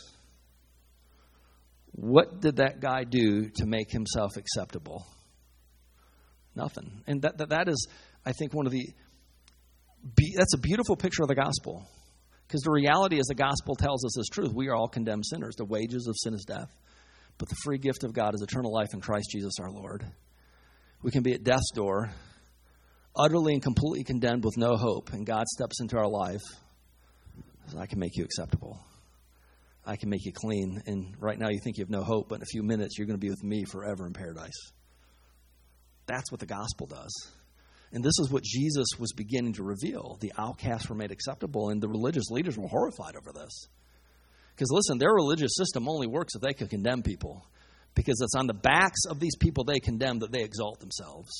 What did that guy do to make himself acceptable? Nothing. And that that, that is, I think, one of the, be, that's a beautiful picture of the gospel. Because the reality is the gospel tells us this truth. We are all condemned sinners. The wages of sin is death. But the free gift of God is eternal life in Christ Jesus our Lord. We can be at death's door, utterly and completely condemned with no hope. And God steps into our life. Says, I can make you acceptable. I can make you clean. And right now you think you have no hope, but in a few minutes you're going to be with me forever in paradise. That's what the gospel does. And this is what Jesus was beginning to reveal. The outcasts were made acceptable, and the religious leaders were horrified over this. Because listen, their religious system only works if they can condemn people. Because it's on the backs of these people they condemn that they exalt themselves.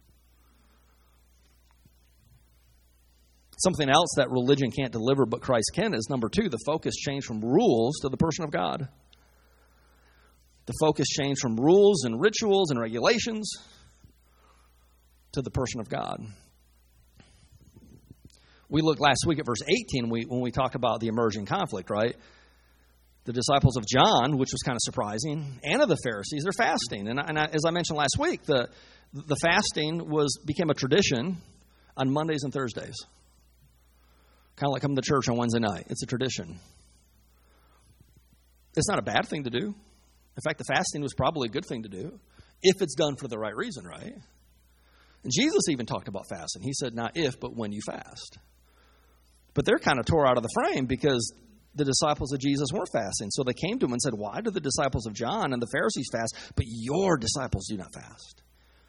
Something else that religion can't deliver but Christ can is, number two, the focus changed from rules to the person of God. The focus changed from rules and rituals and regulations to the person of God. We looked last week at verse eighteen we, when we talked about the emerging conflict, right? The disciples of John, which was kind of surprising, and of the Pharisees, they're fasting. And, and I, as I mentioned last week, the, the fasting was became a tradition on Mondays and Thursdays. Kind of like coming to church on Wednesday night. It's a tradition. It's not a bad thing to do. In fact, the fasting was probably a good thing to do if it's done for the right reason, right? And Jesus even talked about fasting. He said, not if, but when you fast. But they're kind of tore out of the frame because the disciples of Jesus weren't fasting. So they came to him and said, why do the disciples of John and the Pharisees fast, but your disciples do not fast?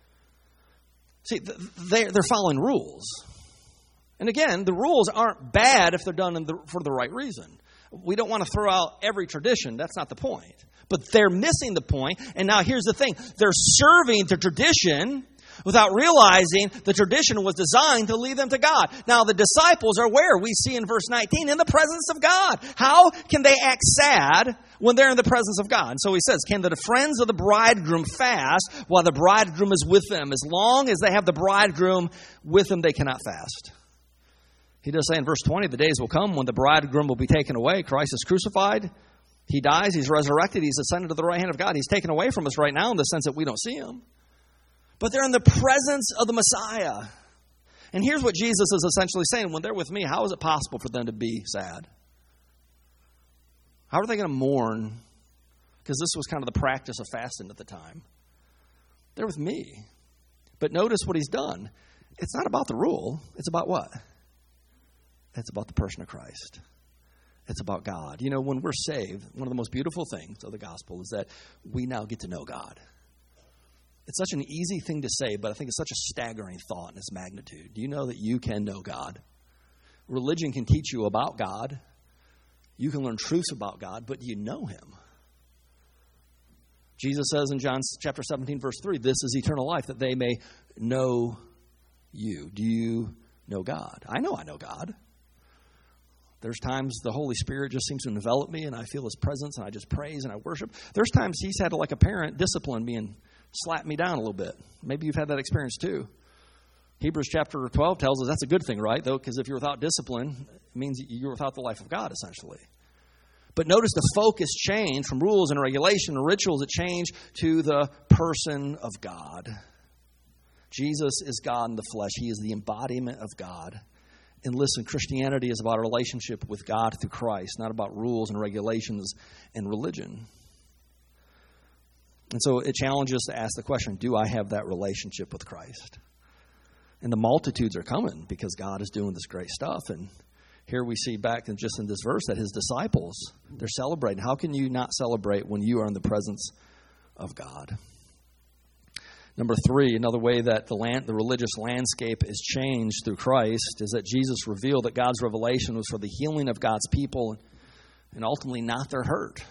See, they're following rules. And again, the rules aren't bad if they're done in the, for the right reason. We don't want to throw out every tradition. That's not the point. But they're missing the point. And now here's the thing. They're serving the tradition without realizing the tradition was designed to lead them to God. Now, the disciples are where? We see in verse nineteen, in the presence of God. How can they act sad when they're in the presence of God? And so he says, can the friends of the bridegroom fast while the bridegroom is with them? As long as they have the bridegroom with them, they cannot fast. He does say in verse twenty, the days will come when the bridegroom will be taken away. Christ is crucified. He dies. He's resurrected. He's ascended to the right hand of God. He's taken away from us right now in the sense that we don't see him. But they're in the presence of the Messiah. And here's what Jesus is essentially saying. When they're with me, how is it possible for them to be sad? How are they going to mourn? Because this was kind of the practice of fasting at the time. They're with me. But notice what he's done. It's not about the rule. It's about what? It's about the person of Christ. It's about God. You know, when we're saved, one of the most beautiful things of the gospel is that we now get to know God. It's such an easy thing to say, but I think it's such a staggering thought in its magnitude. Do you know that you can know God? Religion can teach you about God. You can learn truths about God, but do you know him? Jesus says in John chapter seventeen, verse three, this is eternal life, that they may know you. Do you know God? I know I know God. There's times the Holy Spirit just seems to envelop me, and I feel his presence, and I just praise and I worship. There's times he's had to, like a parent, discipline me and slap me down a little bit. Maybe you've had that experience too. Hebrews chapter twelve tells us that's a good thing, right? Though, because if you're without discipline, it means you're without the life of God, essentially. But notice the focus changed from rules and regulation and rituals. It changed to the person of God. Jesus is God in the flesh. He is the embodiment of God. And listen, Christianity is about a relationship with God through Christ, not about rules and regulations and religion. And so it challenges us to ask the question, do I have that relationship with Christ? And the multitudes are coming because God is doing this great stuff. And here we see back in just in this verse that his disciples, they're celebrating. How can you not celebrate when you are in the presence of God? Number three, another way that the land, the religious landscape is changed through Christ is that Jesus revealed that God's revelation was for the healing of God's people and ultimately not their hurt.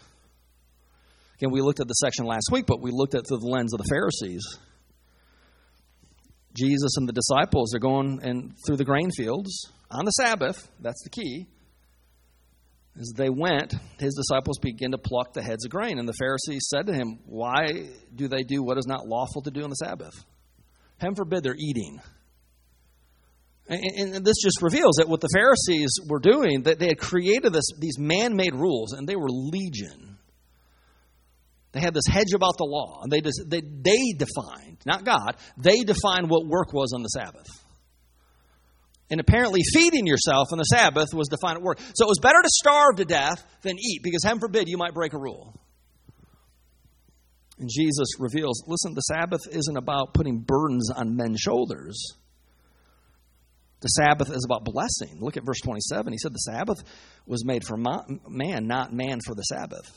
Again, we looked at the section last week, but we looked at through the lens of the Pharisees. Jesus and the disciples are going and through the grain fields on the Sabbath. That's the key. As they went, his disciples began to pluck the heads of grain. And the Pharisees said to him, why do they do what is not lawful to do on the Sabbath? Heaven forbid they're eating. And, and this just reveals that what the Pharisees were doing, that they had created this, these man-made rules, and they were legion. They had this hedge about the law, and they, just, they, they defined, not God, they defined what work was on the Sabbath. And apparently feeding yourself on the Sabbath was defined at work. So it was better to starve to death than eat, because heaven forbid you might break a rule. And Jesus reveals, listen, the Sabbath isn't about putting burdens on men's shoulders. The Sabbath is about blessing. Look at verse twenty-seven. He said the Sabbath was made for man, not man for the Sabbath.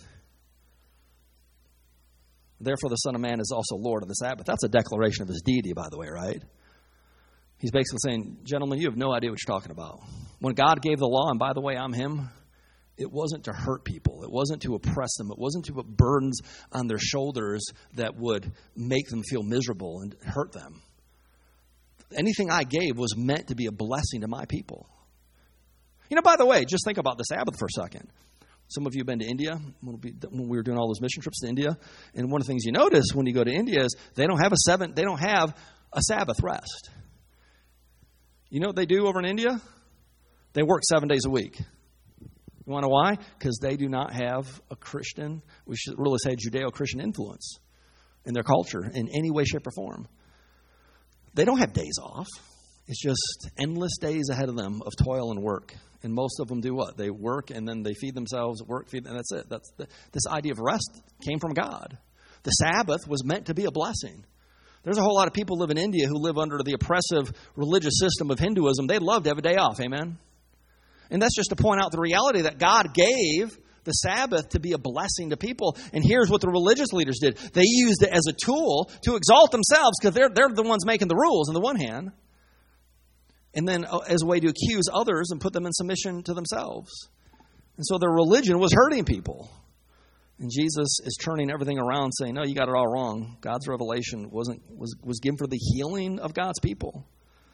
Therefore the Son of Man is also Lord of the Sabbath. That's a declaration of his deity, by the way, right? He's basically saying, gentlemen, you have no idea what you're talking about. When God gave the law, and by the way, I'm him, it wasn't to hurt people. It wasn't to oppress them. It wasn't to put burdens on their shoulders that would make them feel miserable and hurt them. Anything I gave was meant to be a blessing to my people. You know, by the way, just think about the Sabbath for a second. Some of you have been to India when we were doing all those mission trips to India. And one of the things you notice when you go to India is they don't have a seven, they don't have a Sabbath rest. You know what they do over in India? They work seven days a week. You want to know why? Because they do not have a Christian, we should really say Judeo-Christian influence in their culture in any way, shape, or form. They don't have days off. It's just endless days ahead of them of toil and work. And most of them do what? They work and then they feed themselves, work, feed, and that's it. That's the, this idea of rest came from God. The Sabbath was meant to be a blessing. There's a whole lot of people live in India who live under the oppressive religious system of Hinduism. They'd love to have a day off, amen? And that's just to point out the reality that God gave the Sabbath to be a blessing to people. And here's what the religious leaders did. They used it as a tool to exalt themselves because they're, they're the ones making the rules on the one hand. And then as a way to accuse others and put them in submission to themselves. And so their religion was hurting people. And Jesus is turning everything around saying, no, you got it all wrong. God's revelation wasn't was, was given for the healing of God's people.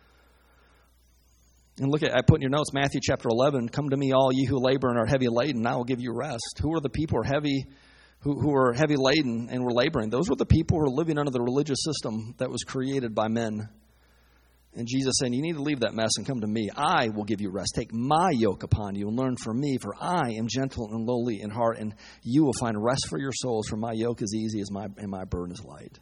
And look at, I put in your notes, Matthew chapter eleven, come to me all ye who labor and are heavy laden, and I will give you rest. Who are the people who are heavy, who, who are heavy laden and were laboring? Those were the people who are living under the religious system that was created by men. And Jesus saying, you need to leave that mess and come to me. I will give you rest. Take my yoke upon you and learn from me, for I am gentle and lowly in heart, and you will find rest for your souls, for my yoke is easy as my, and my burden is light.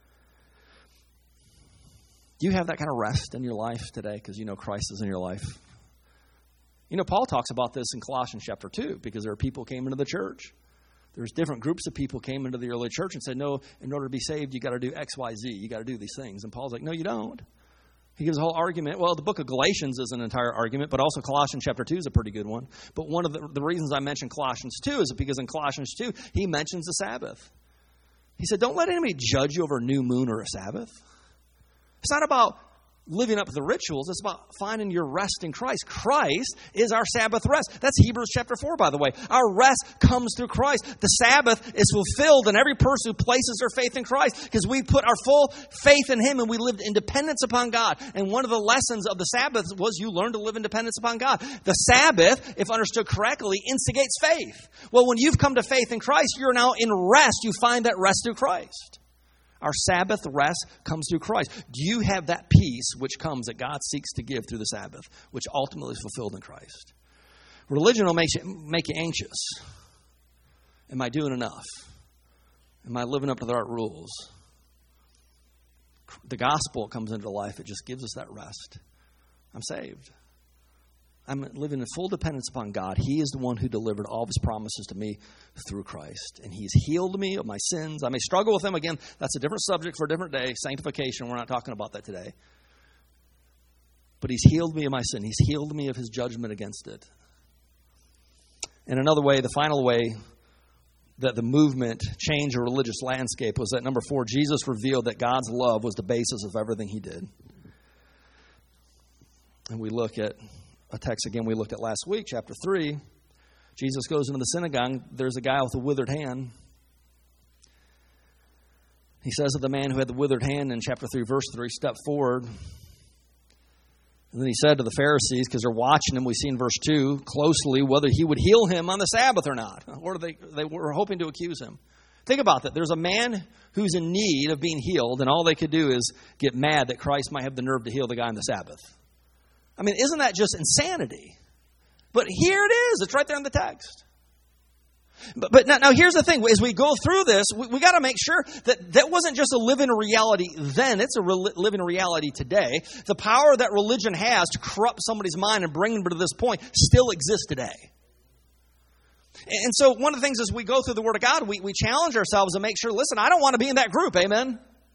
Do you have that kind of rest in your life today because you know Christ is in your life? You know, Paul talks about this in Colossians chapter two because there are people who came into the church. There's different groups of people came into the early church and said, no, in order to be saved, you got to do X, Y, Z. You got to do these things. And Paul's like, no, you don't. He gives a whole argument. Well, the book of Galatians is an entire argument, but also Colossians chapter two is a pretty good one. But one of the, the reasons I mentioned Colossians two is because in Colossians two, he mentions the Sabbath. He said, don't let anybody judge you over a new moon or a Sabbath. It's not about living up to the rituals. It's about finding your rest in Christ. Christ is our Sabbath rest. That's Hebrews chapter four, by the way. Our rest comes through Christ. The Sabbath is fulfilled in every person who places their faith in Christ because we put our full faith in Him and we lived in dependence upon God. And one of the lessons of the Sabbath was you learn to live in dependence upon God. The Sabbath, if understood correctly, instigates faith. Well, when you've come to faith in Christ, you're now in rest. You find that rest through Christ. Our Sabbath rest comes through Christ. Do you have that peace which comes that God seeks to give through the Sabbath, which ultimately is fulfilled in Christ? Religion will make you, make you anxious. Am I doing enough? Am I living up to the right rules? The gospel comes into life. It just gives us that rest. I'm saved. I'm living in full dependence upon God. He is the one who delivered all of His promises to me through Christ. And He's healed me of my sins. I may struggle with them. Again, that's a different subject for a different day. Sanctification, we're not talking about that today. But He's healed me of my sin. He's healed me of His judgment against it. And another way, the final way that the movement changed a religious landscape was that, number four, Jesus revealed that God's love was the basis of everything He did. And we look at a text again we looked at last week, chapter three. Jesus goes into the synagogue. There's a guy with a withered hand. He says of the man who had the withered hand in chapter three, verse three, step forward. And then he said to the Pharisees, because they're watching him, we see in verse two, closely, whether he would heal him on the Sabbath or not. Or they, they were hoping to accuse him. Think about that. There's a man who's in need of being healed, and all they could do is get mad that Christ might have the nerve to heal the guy on the Sabbath. I mean, isn't that just insanity? But here it is. It's right there in the text. But, but now, now here's the thing. As we go through this, we, we got to make sure that that wasn't just a living reality then. It's a re- living reality today. The power that religion has to corrupt somebody's mind and bring them to this point still exists today. And so one of the things as we go through the Word of God, we, we challenge ourselves to make sure, listen, I don't want to be in that group. Amen?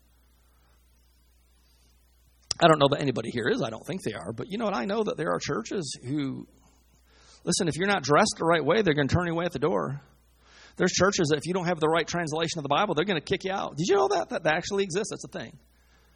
I don't know that anybody here is. I don't think they are. But you know what? I know that there are churches who, listen, if you're not dressed the right way, they're going to turn you away at the door. There's churches that if you don't have the right translation of the Bible, they're going to kick you out. Did you know that? That, that actually exists. That's a thing.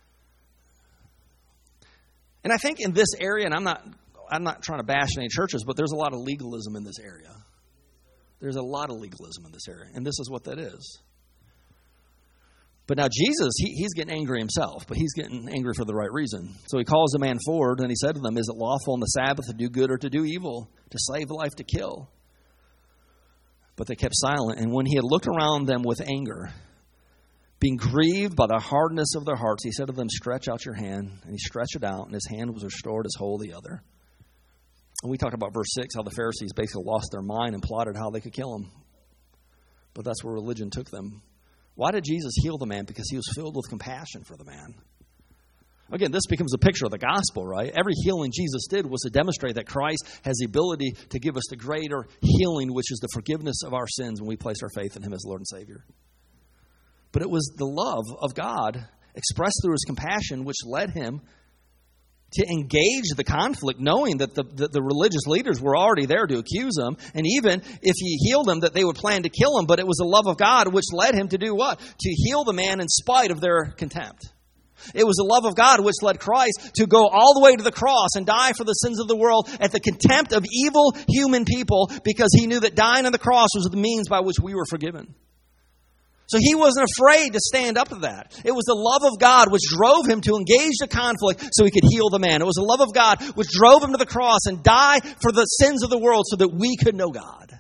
And I think in this area, and I'm not, I'm not trying to bash any churches, but there's a lot of legalism in this area. There's a lot of legalism in this area, and this is what that is. But now Jesus, he, he's getting angry himself, but he's getting angry for the right reason. So he calls the man forward, and he said to them, is it lawful on the Sabbath to do good or to do evil, to save life, to kill? But they kept silent, and when he had looked around them with anger, being grieved by the hardness of their hearts, he said to them, stretch out your hand. And he stretched it out, and his hand was restored as whole the other. And we talked about verse six, how the Pharisees basically lost their mind and plotted how they could kill him. But that's where religion took them. Why did Jesus heal the man? Because he was filled with compassion for the man. Again, this becomes a picture of the gospel, right? Every healing Jesus did was to demonstrate that Christ has the ability to give us the greater healing, which is the forgiveness of our sins when we place our faith in him as Lord and Savior. But it was the love of God expressed through his compassion which led him to engage the conflict, knowing that the, the, the religious leaders were already there to accuse him. And even if he healed him, that they would plan to kill him. But it was the love of God which led him to do what? To heal the man in spite of their contempt. It was the love of God which led Christ to go all the way to the cross and die for the sins of the world at the contempt of evil human people, because he knew that dying on the cross was the means by which we were forgiven. So he wasn't afraid to stand up to that. It was the love of God which drove him to engage the conflict so he could heal the man. It was the love of God which drove him to the cross and die for the sins of the world so that we could know God.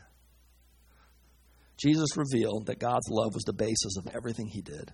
Jesus revealed that God's love was the basis of everything he did.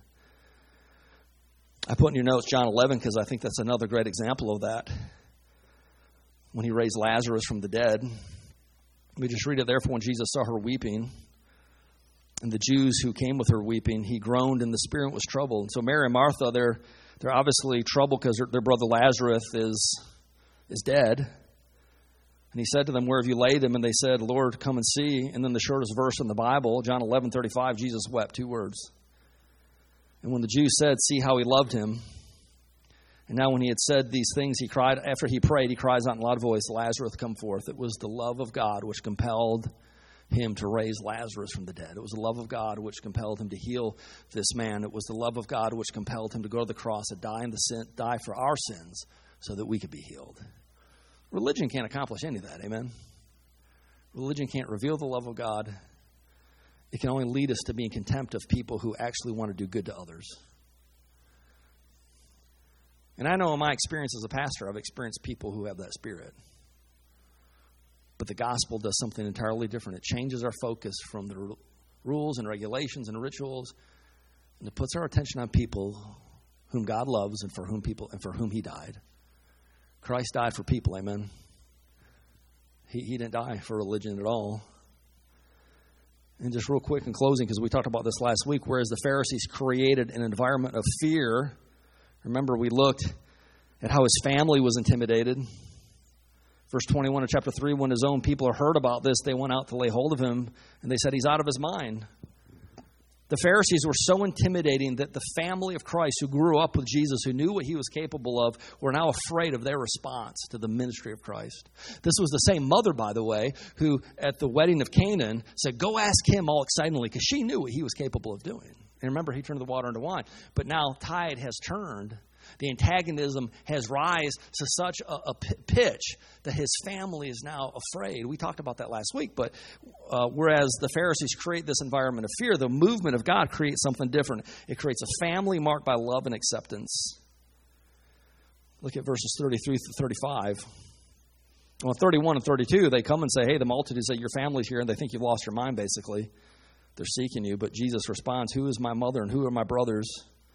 I put in your notes John eleven because I think that's another great example of that. When he raised Lazarus from the dead. Let me just read it. Therefore, when Jesus saw her weeping, and the Jews who came with her weeping, he groaned and the spirit was troubled. And so Mary and Martha, they're they're obviously troubled because their, their brother Lazarus is, is dead. And he said to them, where have you laid him? And they said, Lord, come and see. And then the shortest verse in the Bible, John eleven thirty-five, Jesus wept, two words. And when the Jews said, see how he loved him. And now when he had said these things, he cried, after he prayed, he cries out in a loud voice, Lazarus, come forth. It was the love of God which compelled him to raise Lazarus from the dead. It was the love of God which compelled him to heal this man. It was the love of God which compelled him to go to the cross and die in the sin, die for our sins so that we could be healed. Religion can't accomplish any of that, amen? Religion can't reveal the love of God. It can only lead us to being contempt of people who actually want to do good to others. And I know in my experience as a pastor, I've experienced people who have that spirit. But the gospel does something entirely different. It changes our focus from the rules and regulations and rituals, and it puts our attention on people whom God loves and for whom people and for whom he died. Christ died for people, amen. He, he didn't die for religion at all. And just real quick in closing, because we talked about this last week, whereas the Pharisees created an environment of fear. Remember, we looked at how his family was intimidated. Verse twenty-one of chapter three, when his own people heard about this, they went out to lay hold of him, and they said, he's out of his mind. The Pharisees were so intimidating that the family of Christ who grew up with Jesus, who knew what he was capable of, were now afraid of their response to the ministry of Christ. This was the same mother, by the way, who at the wedding of Canaan said, go ask him all excitedly, because she knew what he was capable of doing. And remember, he turned the water into wine. But now tide has turned. The antagonism has rise to such a, a pitch that his family is now afraid. We talked about that last week, but uh, whereas the Pharisees create this environment of fear, the movement of God creates something different. It creates a family marked by love and acceptance. Look at verses thirty-three through thirty-five. Well, thirty-one and thirty-two, they come and say, hey, the multitude say your family's here, and they think you've lost your mind, basically. They're seeking you. But Jesus responds, who is my mother and who are my brothers?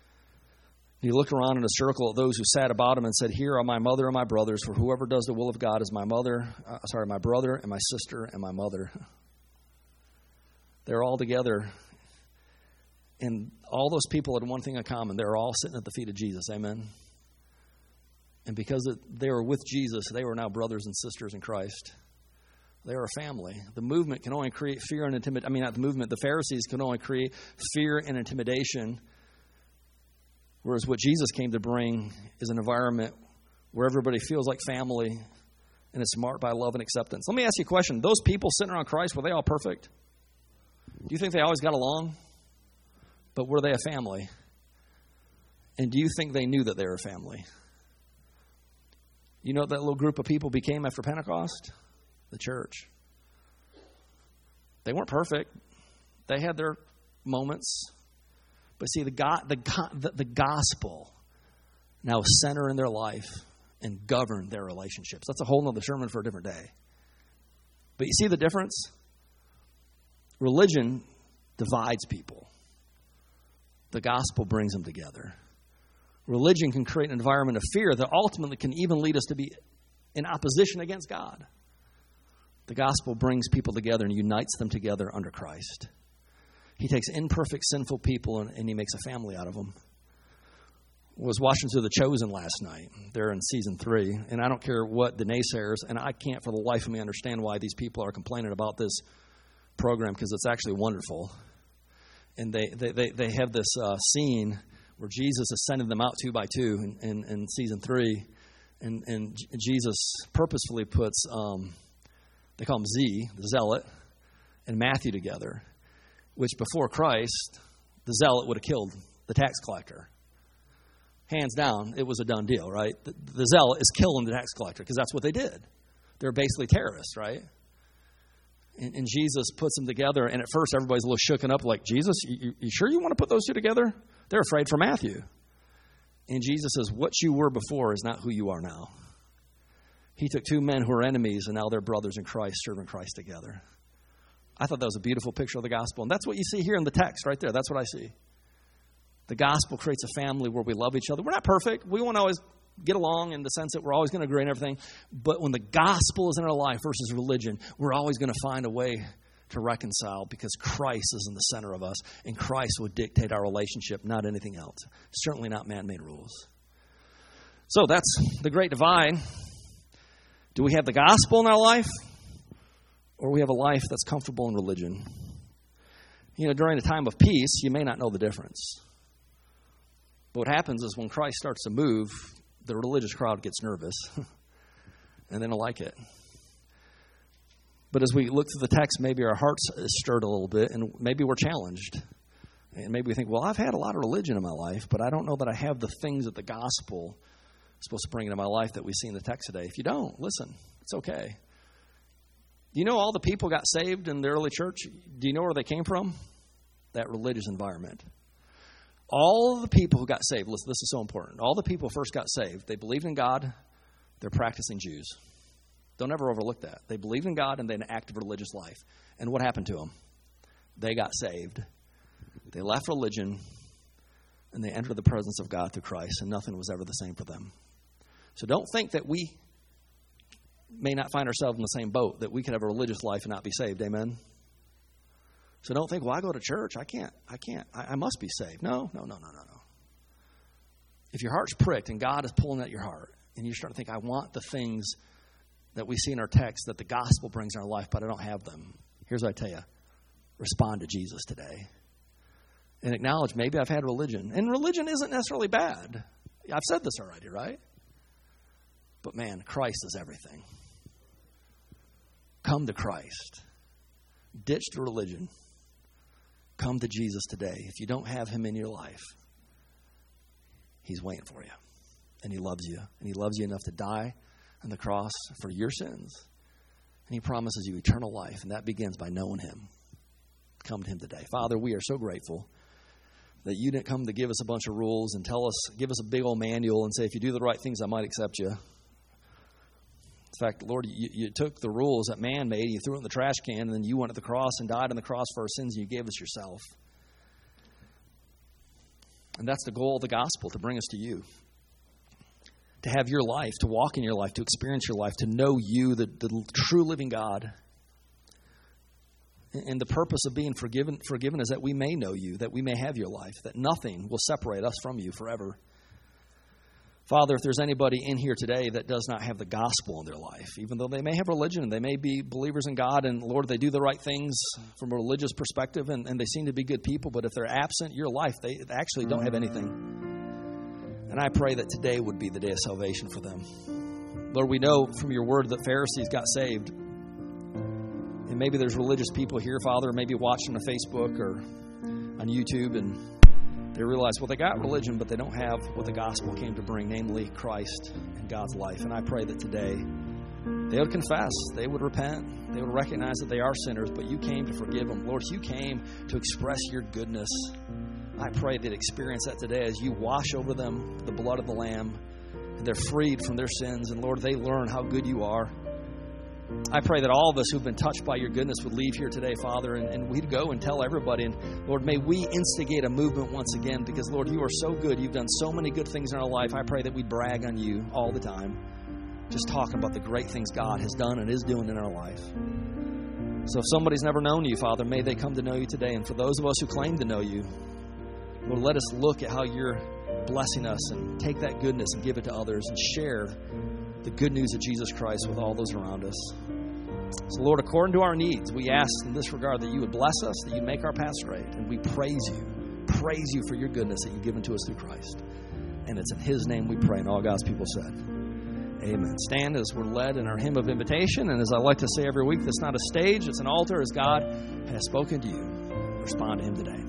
He looked around in a circle at those who sat about him and said, here are my mother and my brothers, for whoever does the will of God is my mother, uh, sorry, my brother and my sister and my mother. They're all together. And all those people had one thing in common. They're all sitting at the feet of Jesus. Amen. And because they were with Jesus, they were now brothers and sisters in Christ. They are a family. The movement can only create fear and intimidation. I mean, not the movement. The Pharisees can only create fear and intimidation. Whereas what Jesus came to bring is an environment where everybody feels like family and it's marked by love and acceptance. Let me ask you a question. Those people sitting around Christ, were they all perfect? Do you think they always got along? But were they a family? And do you think they knew that they were a family? You know what that little group of people became after Pentecost? The church. They weren't perfect. They had their moments. But see, the, God, the, the, the gospel now center in their life and govern their relationships. That's a whole other sermon for a different day. But you see the difference? Religion divides people. The gospel brings them together. Religion can create an environment of fear that ultimately can even lead us to be in opposition against God. The gospel brings people together and unites them together under Christ. He takes imperfect, sinful people and, and he makes a family out of them. I was watching through The Chosen last night. They're in season three. And I don't care what the naysayers, and I can't for the life of me understand why these people are complaining about this program because it's actually wonderful. And they, they, they, they have this uh, scene where Jesus is sending them out two by two in, in, in season three. And, and Jesus purposefully puts... Um, They call him Z, the zealot, and Matthew together, which before Christ, the zealot would have killed the tax collector. Hands down, it was a done deal, right? The, the zealot is killing the tax collector because that's what they did. They're basically terrorists, right? And, and Jesus puts them together, and at first everybody's a little shooken up like, Jesus, you, you sure you want to put those two together? They're afraid for Matthew. And Jesus says, what you were before is not who you are now. He took two men who were enemies, and now they're brothers in Christ, serving Christ together. I thought that was a beautiful picture of the gospel. And that's what you see here in the text right there. That's what I see. The gospel creates a family where we love each other. We're not perfect. We won't always get along in the sense that we're always going to agree on everything. But when the gospel is in our life versus religion, we're always going to find a way to reconcile because Christ is in the center of us. And Christ would dictate our relationship, not anything else. Certainly not man-made rules. So that's the great divide. Do we have the gospel in our life, or we have a life that's comfortable in religion? You know, during a time of peace, you may not know the difference. But what happens is when Christ starts to move, the religious crowd gets nervous, and they don't like it. But as we look through the text, maybe our hearts is stirred a little bit, and maybe we're challenged. And maybe we think, well, I've had a lot of religion in my life, but I don't know that I have the things that the gospel supposed to bring into my life that we see in the text today. If you don't, listen, it's okay. Do you know all the people got saved in the early church? Do you know where they came from? That religious environment. All the people who got saved, listen, this is so important. All the people who first got saved, they believed in God, they're practicing Jews. Don't ever overlook that. They believed in God and they had an active religious life. And what happened to them? They got saved. They left religion and they entered the presence of God through Christ, and nothing was ever the same for them. So don't think that we may not find ourselves in the same boat, that we could have a religious life and not be saved. Amen? So don't think, well, I go to church. I can't. I can't. I, I must be saved. No, no, no, no, no, no. If your heart's pricked and God is pulling at your heart, and you start to think, I want the things that we see in our text that the gospel brings in our life, but I don't have them. Here's what I tell you. Respond to Jesus today. And acknowledge, maybe I've had religion. And religion isn't necessarily bad. I've said this already, right? But man, Christ is everything. Come to Christ. Ditch the religion. Come to Jesus today. If you don't have him in your life, he's waiting for you. And he loves you. And he loves you enough to die on the cross for your sins. And he promises you eternal life. And that begins by knowing him. Come to him today. Father, we are so grateful that you didn't come to give us a bunch of rules and tell us, give us a big old manual and say, if you do the right things, I might accept you. In fact, Lord, you, you took the rules that man made, you threw it in the trash can, and then you went to the cross and died on the cross for our sins, and you gave us yourself. And that's the goal of the gospel, to bring us to you. To have your life, to walk in your life, to experience your life, to know you, the, the true living God. And the purpose of being forgiven, forgiven is that we may know you, that we may have your life, that nothing will separate us from you forever. Father, if there's anybody in here today that does not have the gospel in their life, even though they may have religion and they may be believers in God, and Lord, they do the right things from a religious perspective, and, and they seem to be good people, but if they're absent your life, they actually don't have anything. And I pray that today would be the day of salvation for them. Lord, we know from your word that Pharisees got saved. And maybe there's religious people here, Father, maybe watching on Facebook or on YouTube, and they realize, well, they got religion, but they don't have what the gospel came to bring, namely Christ and God's life. And I pray that today they would confess, they would repent, they would recognize that they are sinners, but you came to forgive them. Lord, you came to express your goodness. I pray they'd experience that today as you wash over them the blood of the Lamb, and they're freed from their sins. And Lord, they learn how good you are. I pray that all of us who've been touched by your goodness would leave here today, Father, and, and we'd go and tell everybody. And Lord, may we instigate a movement once again, because Lord, you are so good. You've done so many good things in our life. I pray that we brag on you all the time, just talking about the great things God has done and is doing in our life. So if somebody's never known you, Father, may they come to know you today. And for those of us who claim to know you, Lord, let us look at how you're blessing us and take that goodness and give it to others and share the good news of Jesus Christ with all those around us. So, Lord, according to our needs, we ask in this regard that you would bless us, that you make our path straight, and we praise you, praise you for your goodness that you've given to us through Christ. And it's in his name we pray, and all God's people said, amen. Stand as we're led in our hymn of invitation, and as I like to say every week, that's not a stage, it's an altar. As God has spoken to you, respond to him today.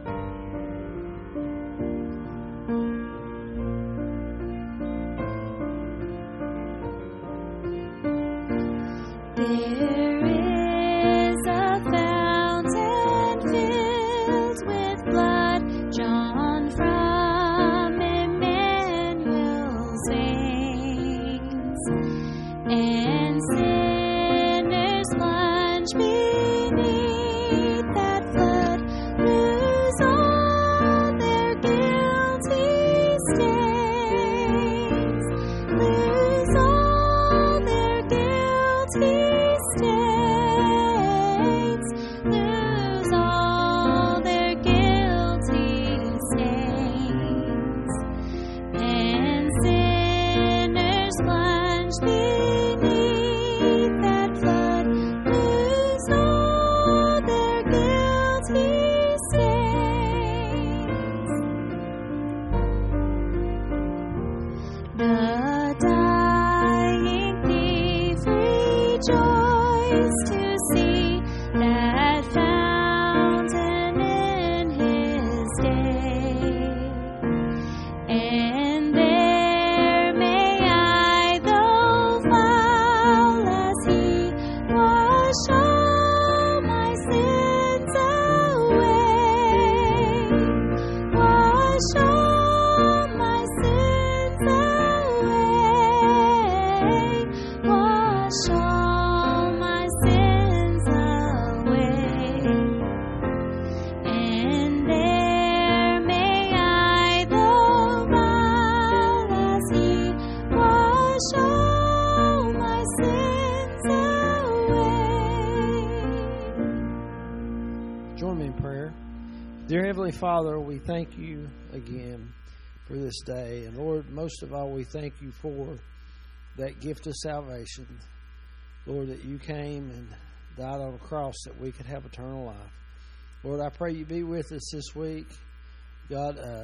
Father, we thank you again for this day. And Lord, most of all, we thank you for that gift of salvation. Lord, that you came and died on a cross that we could have eternal life. Lord, I pray you be with us this week. God, uh,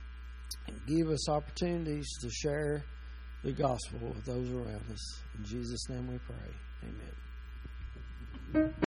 give us opportunities to share the gospel with those around us. In Jesus' name we pray. Amen.